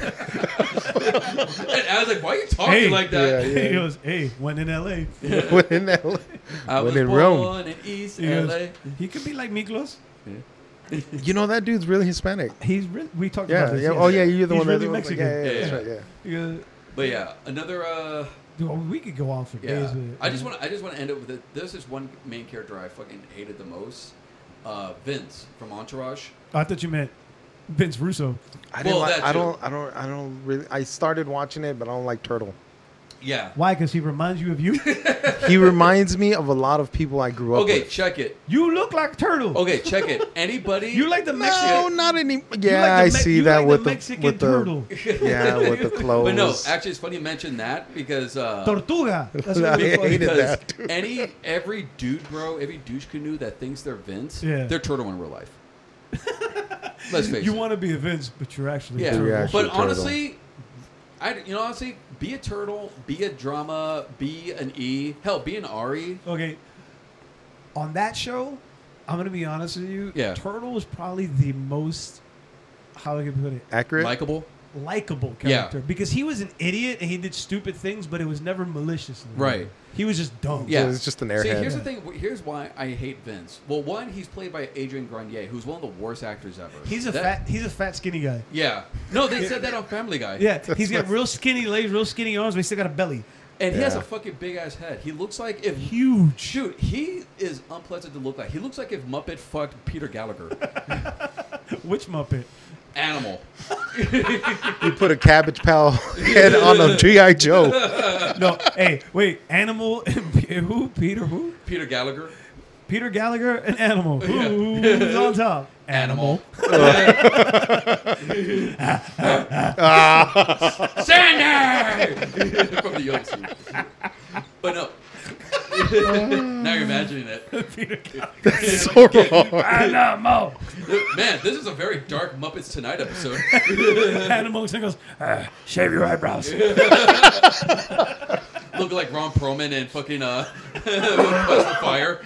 And I was like, why are you talking Hey. like that? Yeah. He goes, hey, when in LA. When in LA. I was When in born Rome. in East He goes, LA. he could be like Miklos. You know that dude's really Hispanic. He's really, we talked Yeah, about this. yeah. yes. Oh yeah, you're the He's one really that Mexican. Yeah, Yeah, that's yeah. right. Yeah. He goes, But yeah, another dude, we could go on for days yeah. with it. I just want to end it with it. There's this one main character I fucking hated the most. Vince from Entourage. I thought you meant Vince Russo. I didn't Well, like. that I too. don't really. I started watching it, but I don't like Turtle. Yeah. Why? Because he reminds you of you. He reminds me of a lot of people I grew up Okay, with. check it. You look like Turtle. Okay, check it. Anybody? You like the Mexican. No, not any. you Yeah, like I the see you that like with the the Mexican with the turtle. yeah with the clothes. But no, actually, it's funny you mention that because Tortuga. That's I what we call it. hated because that, dude. every dude, bro, every douche canoe that thinks they're Vince, Yeah. they're Turtle in real life. Let's face You it. want to be a Vince, but you're actually Yeah, a turtle. You're actually but a turtle. honestly, honestly, be a turtle, be a drama, be an E, hell, be an Ari. Okay. On that show, I'm gonna be honest with you. Yeah. Turtle was probably the most, how I can put it, Accurate. Likable. likable Yeah. character because he was an idiot and he did stupid things, but it was never maliciously. Right. He was just dumb. Yeah, it's just an See, airhead. here's the thing. Here's why I hate Vince. Well, one, he's played by Adrian Grenier, who's one of the worst actors ever. He's a fat skinny guy. Yeah. No, they said that on Family Guy. Yeah, he's got real skinny legs, real skinny arms, but he's still got a belly. And he has Yeah. a fucking big ass head. He looks like if Huge. Dude, he is unpleasant to look like. He looks like if Muppet fucked Peter Gallagher. Which Muppet? Animal. You put a Cabbage Pal head on a GI Joe. No, hey, wait, Animal and who? Peter who? Peter Gallagher. Peter Gallagher and Animal. Who's on top? Animal. Sandy! From the Yoda suit. But no. Now you're imagining it. That's so wrong. Animal. Man, this is a very dark Muppets Tonight episode. Animal looks and goes, shave your eyebrows. Looking like Ron Perlman and fucking Quest for Fire.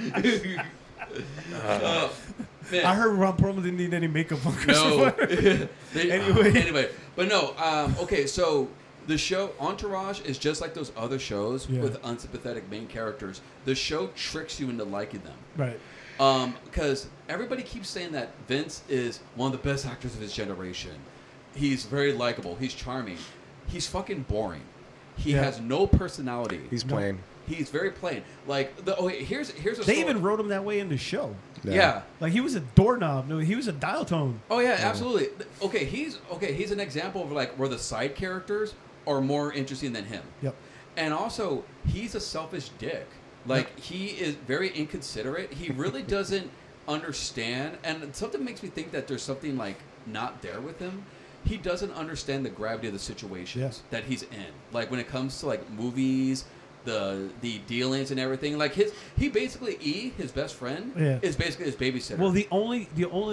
Man. I heard Ron Perlman didn't need any makeup on No. Christopher. Anyway. Anyway. But no. Okay, so the show Entourage is just like those other shows Yeah. with unsympathetic main characters. The show tricks you into liking them. Right. Because everybody keeps saying that Vince is one of the best actors of his generation. He's very likable. He's charming. He's fucking boring. He Yeah. has no personality. He's plain. He's very plain. Like here's a They story. even wrote him that way in the show. Yeah. Like he was a doorknob. No, he was a dial tone. Oh yeah, absolutely. Okay, he's an example of like where the side characters are more interesting than him. Yep. And also, he's a selfish dick. Like he is very inconsiderate. He really doesn't understand, and something makes me think that there's something like not there with him. He doesn't understand the gravity of the situations Yes. that he's in. Like when it comes to like movies, the dealings and everything. Like he basically his best friend Yeah. is basically his babysitter. Well, the only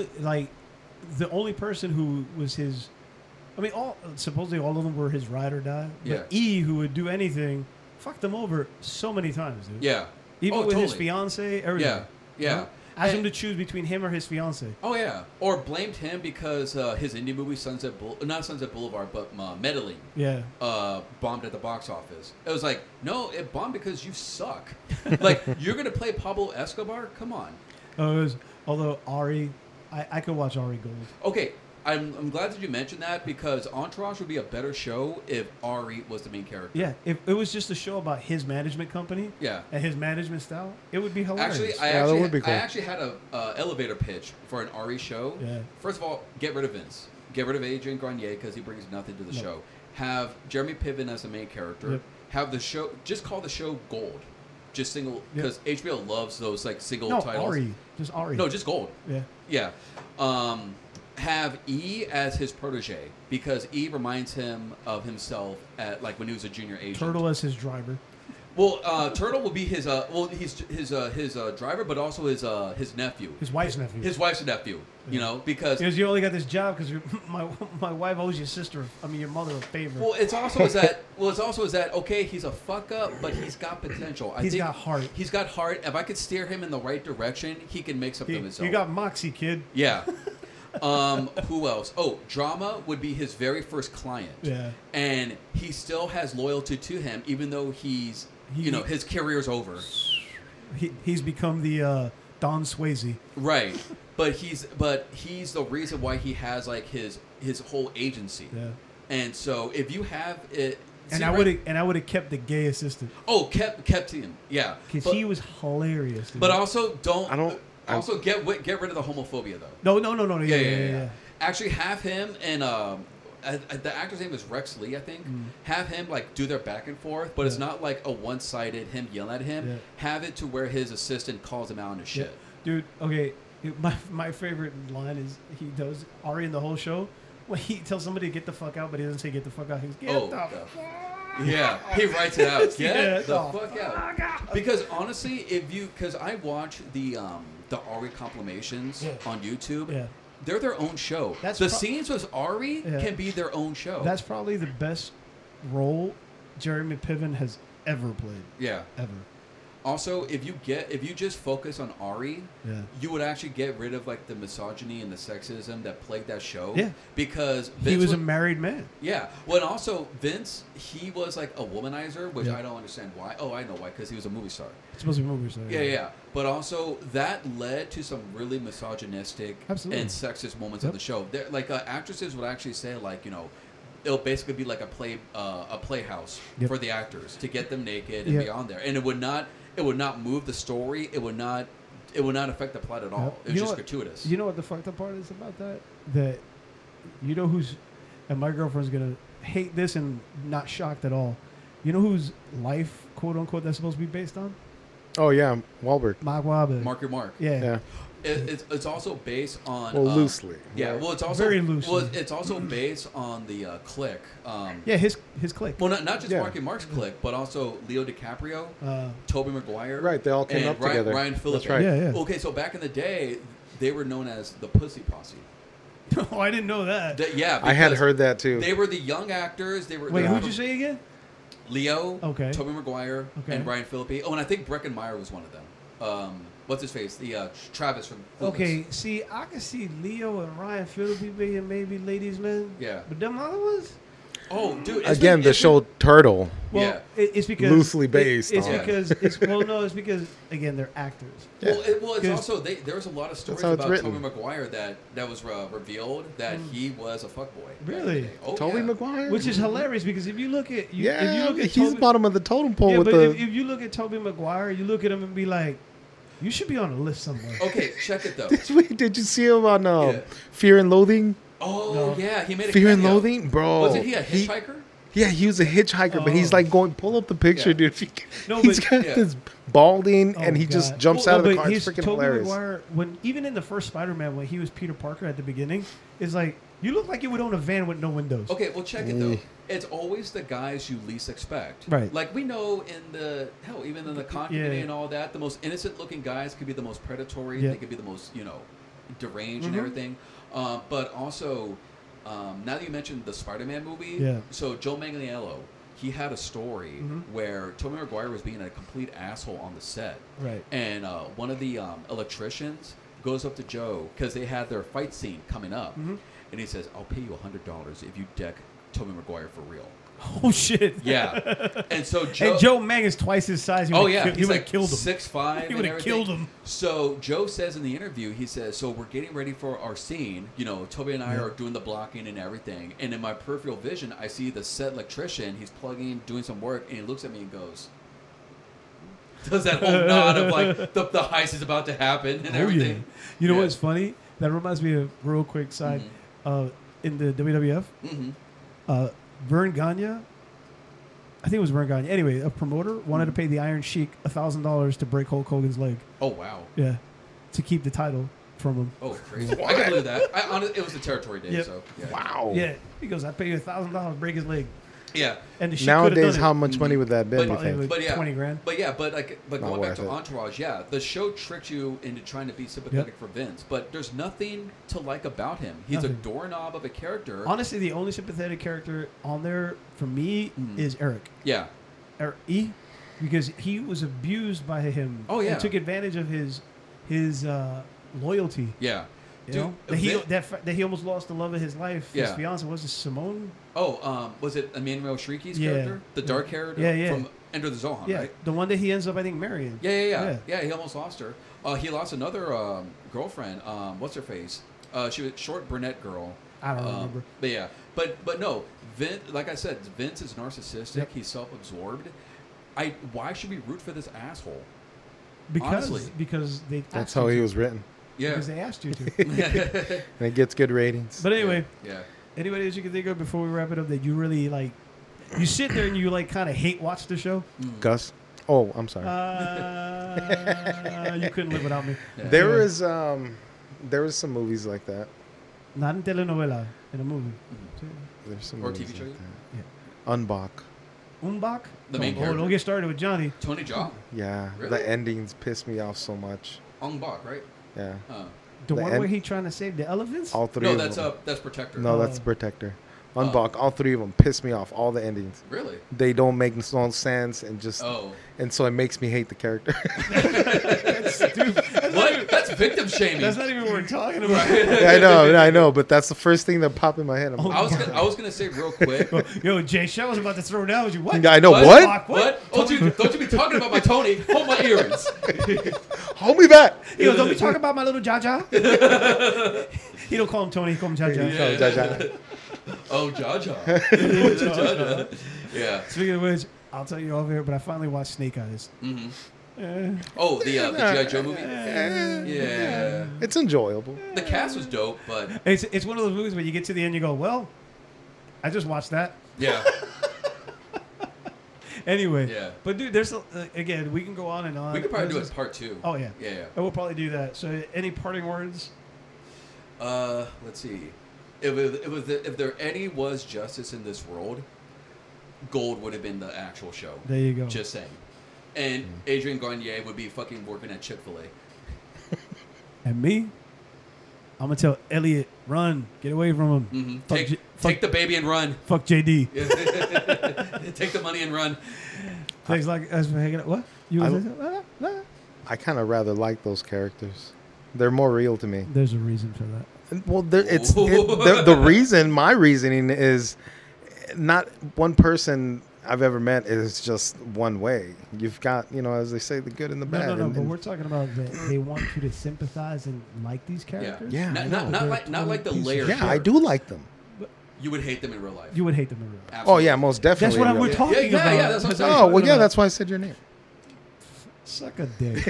person who was his, I mean, supposedly all of them were his ride or die. But Yeah. who would do anything, fucked them over so many times, dude. yeah. Even Oh, with his totally. fiance, everything. Yeah, yeah. Huh? Asked him to choose between him or his fiance. Oh yeah, or blamed him because his indie movie not Sunset Boulevard, but Medellin, Yeah. bombed at the box office. It was like, no, it bombed because you suck. Like, you're gonna play Pablo Escobar? Come on. Although Ari, I could watch Ari Gold. Okay, I'm glad that you mentioned that because Entourage would be a better show if Ari was the main character. Yeah, if it was just a show about his management company, Yeah. and his management style, it would be hilarious. Actually, that would be cool. I actually had a elevator pitch for an Ari show. Yeah. First of all, get rid of Vince. Get rid of Adrian Grenier because he brings nothing to the show. Have Jeremy Piven as the main character. Yep. Have the show, just call the show Gold. Just single, because HBO loves those like single no, titles. Ari, just Ari. No, just Gold. Yeah. Yeah. Have E as his protege because E reminds him of himself at like when he was a junior agent. Turtle as his driver. Well, Turtle will be his he's his driver, but also his nephew. His wife's nephew. His wife's nephew. You know, because Because you only got this job because my wife owes your mother a favor. well, it's also is that okay? He's a fuck up, but he's got potential. He's got heart. He's got heart. If I could steer him in the right direction, he can make something of himself. You got moxie, kid. Yeah. Who else? Oh, Drama would be his very first client. Yeah. And he still has loyalty to him, even though his career's over. He's become the Don Swayze. Right. But he's the reason why he has like his whole agency. Yeah. And so if you have it, And I would have kept the gay assistant Oh, kept him. Yeah. because But- he was hilarious. Dude. But also I Also get rid of the homophobia though. No. Yeah. Actually, have him and the actor's name is Rex Lee, I think. Have him like do their back and forth, but it's not like a one-sided him yelling at him. Yeah. Have it to where his assistant calls him out on his shit. Dude, okay. My favorite line is he does Ari in the whole show when he tells somebody to get the fuck out, but he doesn't say get the fuck out. He goes, get the fuck. Yeah, he writes it out. Get Yeah. the Oh, fuck out. Because honestly, because I watch the Ari compilations on YouTube. Yeah. They're their own show. That's the pro- scenes with Ari Yeah. can be their own show. That's probably the best role Jeremy Piven has ever played. yeah. Ever. Also, if you just focus on Ari, Yeah. you would actually get rid of like the misogyny and the sexism that plagued that show. Yeah. Because He Vince was a married man. yeah. Well, and also Vince, he was like a womanizer, which Yeah. I don't understand why. Oh, I know why, because he was a movie star. It's supposed to be movies. So Yeah. But also that led to some really misogynistic Absolutely. and sexist moments Yep. of the show. Like actresses would actually say like, it'll basically be like a playhouse Yep. for the actors to get them naked and Yep. be on there, and it would not move the story. It would not affect the plot at all. Yep. It was You know just what- gratuitous. You know what the fucked up part is about that? That you know who's, and my girlfriend's gonna hate this and not shocked at all. You know whose life, quote unquote, that's supposed to be based on? Oh yeah, Wahlberg. Mark Wahlberg. Mark your mark. Yeah. Yeah. It's also based on Well, loosely. Yeah, well, it's also Very loosely. Well, it's also based on the Click. Yeah, his clique. Well, not just Yeah. Marky Mark's Click, but also Leo DiCaprio, Tobey Maguire. Right, they all came and up together. Ryan Phillippe. That's right. Yeah. Okay, so back in the day, they were known as the Pussy Posse. Oh, I didn't know that. Yeah, I had because heard that too. They were the young actors. They were. Wait, they who'd were you say again? Leo, Okay. Tobey Maguire, Okay. and Ryan Phillippe. Oh, and I think Breckenmeyer was one of them. What's his face? The Travis from. Clueless. Okay, see, I can see Leo and Ryan Phillippe being maybe ladies' men. Yeah. But them other ones? Oh, dude. Again, the show Turtle. Well, Yeah. it's because Loosely based It's on- because it's it's because again they're actors. Well, it's 'Cause- also there was a lot of stories how it's about written. Tobey Maguire that was revealed that he was a fuckboy. back in the Really? day. Oh, Toby yeah. Maguire. Which is hilarious because if you look at if you Yeah, look at he's Toby, bottom of the totem pole yeah, with but the. if you look at Tobey Maguire, you look at him and be like, you should be on a list somewhere. Okay, check it though. Did you see him on Yeah. Fear and Loathing? Oh No. yeah, he made a Fear and cameo. Loathing, bro. Wasn't he a hitchhiker? Yeah, he was a hitchhiker, but he's Oh. like going. Pull up the picture, Yeah. dude. No, He's but- got Yeah. this balding, Oh, and he just God. jumps Well, out of the but car. It's he's freaking Tobey hilarious. Maguire, when even in the first Spider-Man when he was Peter Parker at the beginning, is like you look like you would own a van with no windows. Okay, well check it though. It's always the guys you least expect. Right. Like we know even in the con community Yeah. and all that, the most innocent looking guys could be the most predatory. Yeah. They could be the most deranged Mhm. and everything. But also, now that you mentioned the Spider-Man movie, Yeah. so Joe Manganiello, he had a story where Tobey Maguire was being a complete asshole on the set. Right. And one of the electricians goes up to Joe because they had their fight scene coming up, and he says, "I'll pay you $100 if you deck Tobey Maguire for real." Oh shit. Yeah. And so Joe. And Joe Mang is twice his size. He Oh would've yeah, he he's would like have killed him. 6'5". He would have killed him. So Joe says in the interview, he says, "So we're getting ready for our scene. You know, Toby and I are doing the blocking and everything. And in my peripheral vision, I see the set electrician. He's plugging, doing some work, and he looks at me and goes." Does that whole nod of like the heist is about to happen and everything. Yeah. You know Yeah. what's funny? That reminds me of real quick side. In the WWF, Vern Gagne, I think it was Vern Gagne. Anyway, a promoter wanted to pay the Iron Sheik $1,000 to break Hulk Hogan's leg. Oh wow. Yeah, to keep the title from him. Oh crazy. I can believe that. It was the territory day, Yep. so yeah. Wow. Yeah, he goes, "I pay you $1,000 to break his leg." Yeah. And the Sheik could have Nowadays, done how it. much money would that be? But- You Probably think? like But yeah, 20 grand. But Not going back worth to it. Entourage, yeah, the show tricked you into trying to be sympathetic for Vince, but there's nothing to like about him. He's Nothing. a doorknob of a character. Honestly, the only sympathetic character on there for me is Eric. Yeah, E, because he was abused by him. Oh, yeah. and took advantage of his loyalty. yeah. You know? That he almost lost the love of his life. His Yeah. fiance was it Simone? Was it Emmanuel Shriki's Yeah. character, the dark haired Yeah. from Enter the Zohan, Yeah, right? the one that he ends up I think marrying. Yeah. He almost lost her. He lost another girlfriend. What's her face? She was a short brunette girl. I don't remember. But yeah, but no, Vince. Like I said, Vince is narcissistic. Yep. He's self-absorbed. Why should we root for this asshole? Because Honestly. they That's asked how you he to. was written, Yeah. Because they asked you to. and it gets good ratings. But anyway, Yeah. anybody that you can think of before we wrap it up that you really like, you sit there and you like kind of hate watch the show. Gus. Oh, I'm sorry. You couldn't live without me. Yeah. There was some movies like that. Not in telenovela, in a movie. There's some Or movies TV show? like that. Unbach. Umbach? The main don't character. get started with Johnny. Tony Jaa. Yeah, Really? the endings piss me off so much. Ong Bak, right? Yeah, The The one end- where he trying to save the elephants? all three. No, of that's them. that's Protector. No, that's Oh. Protector. Unbach. All three of them piss me off. All the endings. Really? They don't make no sense, and just Oh. and so it makes me hate the character. What? That's victim shaming. That's not even what we're talking about. I know, but that's the first thing that popped in my head. I'm like, I was gonna say real quick. Yo, Jay Shell was about to throw down with you. What? I know What? what? Fuck, What? Don't you be talking about my Tony? Hold my earrings. Hold me back. He goes, don't be talking about my little Jaja. He don't call him Tony, he call him Jaja. Yeah. Ja, ja. Oh, Jaja. Yeah. Speaking of which, I'll tell you off here, but I finally watched Snake Eyes. Oh, the G.I. Joe movie. Yeah. It's enjoyable. The cast was dope, but It's one of those movies where you get to the end, you go, well, I just watched that. yeah. Anyway. Yeah. But dude, there's again, we can go on and on. We could probably do There's it part 2. Oh yeah. Yeah. And we'll probably do that. So any parting words? Let's see. If there any was justice in this world, Gold would have been the actual show. There you go. Just saying. And Adrian Garnier would be fucking working at Chick-fil-A. And me, I'm gonna tell Elliot, run, get away from him. Fuck Take the baby and run. Fuck JD. Take the money and run. Thanks like us for hanging out. What? You I- was I kind of rather like those characters. They're more real to me. There's a reason for that. Well, the reason, my reasoning is not one person I've ever met is just one way. You've got, as they say, the good and the bad. No, and- but and- we're talking about that they want you to sympathize and like these Yeah. characters. Yeah, I know. Not like the They're layer. yeah, I do like them. You would hate them in real life. You would hate them in real life. Oh Absolutely. yeah, most definitely. That's what we're really. talking Yeah, about. yeah, that's what I'm saying. Oh well, yeah, that's why I said your name. Suck a dick.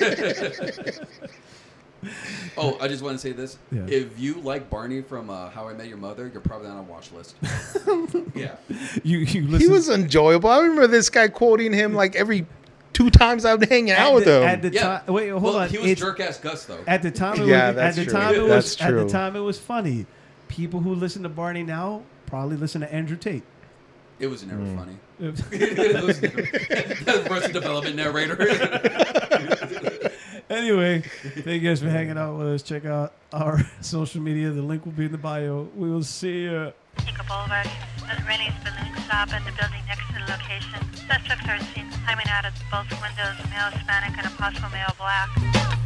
Oh, I just want to say this. Yeah. If you like Barney from How I Met Your Mother, you're probably on a watch list. Yeah. you He listen. was enjoyable. I remember this guy quoting him like every 2 times I was hanging out with him. At the Yeah. time, wait, hold Well, on. he was It's- jerk ass Gus though. At the time, it Yeah, was, that's at the true. time it That's was at the true. time it was funny. People who listen to Barney now probably listen to Andrew Tate. It was never funny. Anyway, It was never, that Arrested Development narrator. thank you guys for hanging out with us. Check out our social media. The link will be in the bio. We will see you. Pico Boulevard, Rennie's Balloon Stop, and the building next to the location. Suspects are seen climbing out of both windows, male Hispanic and a possible male black.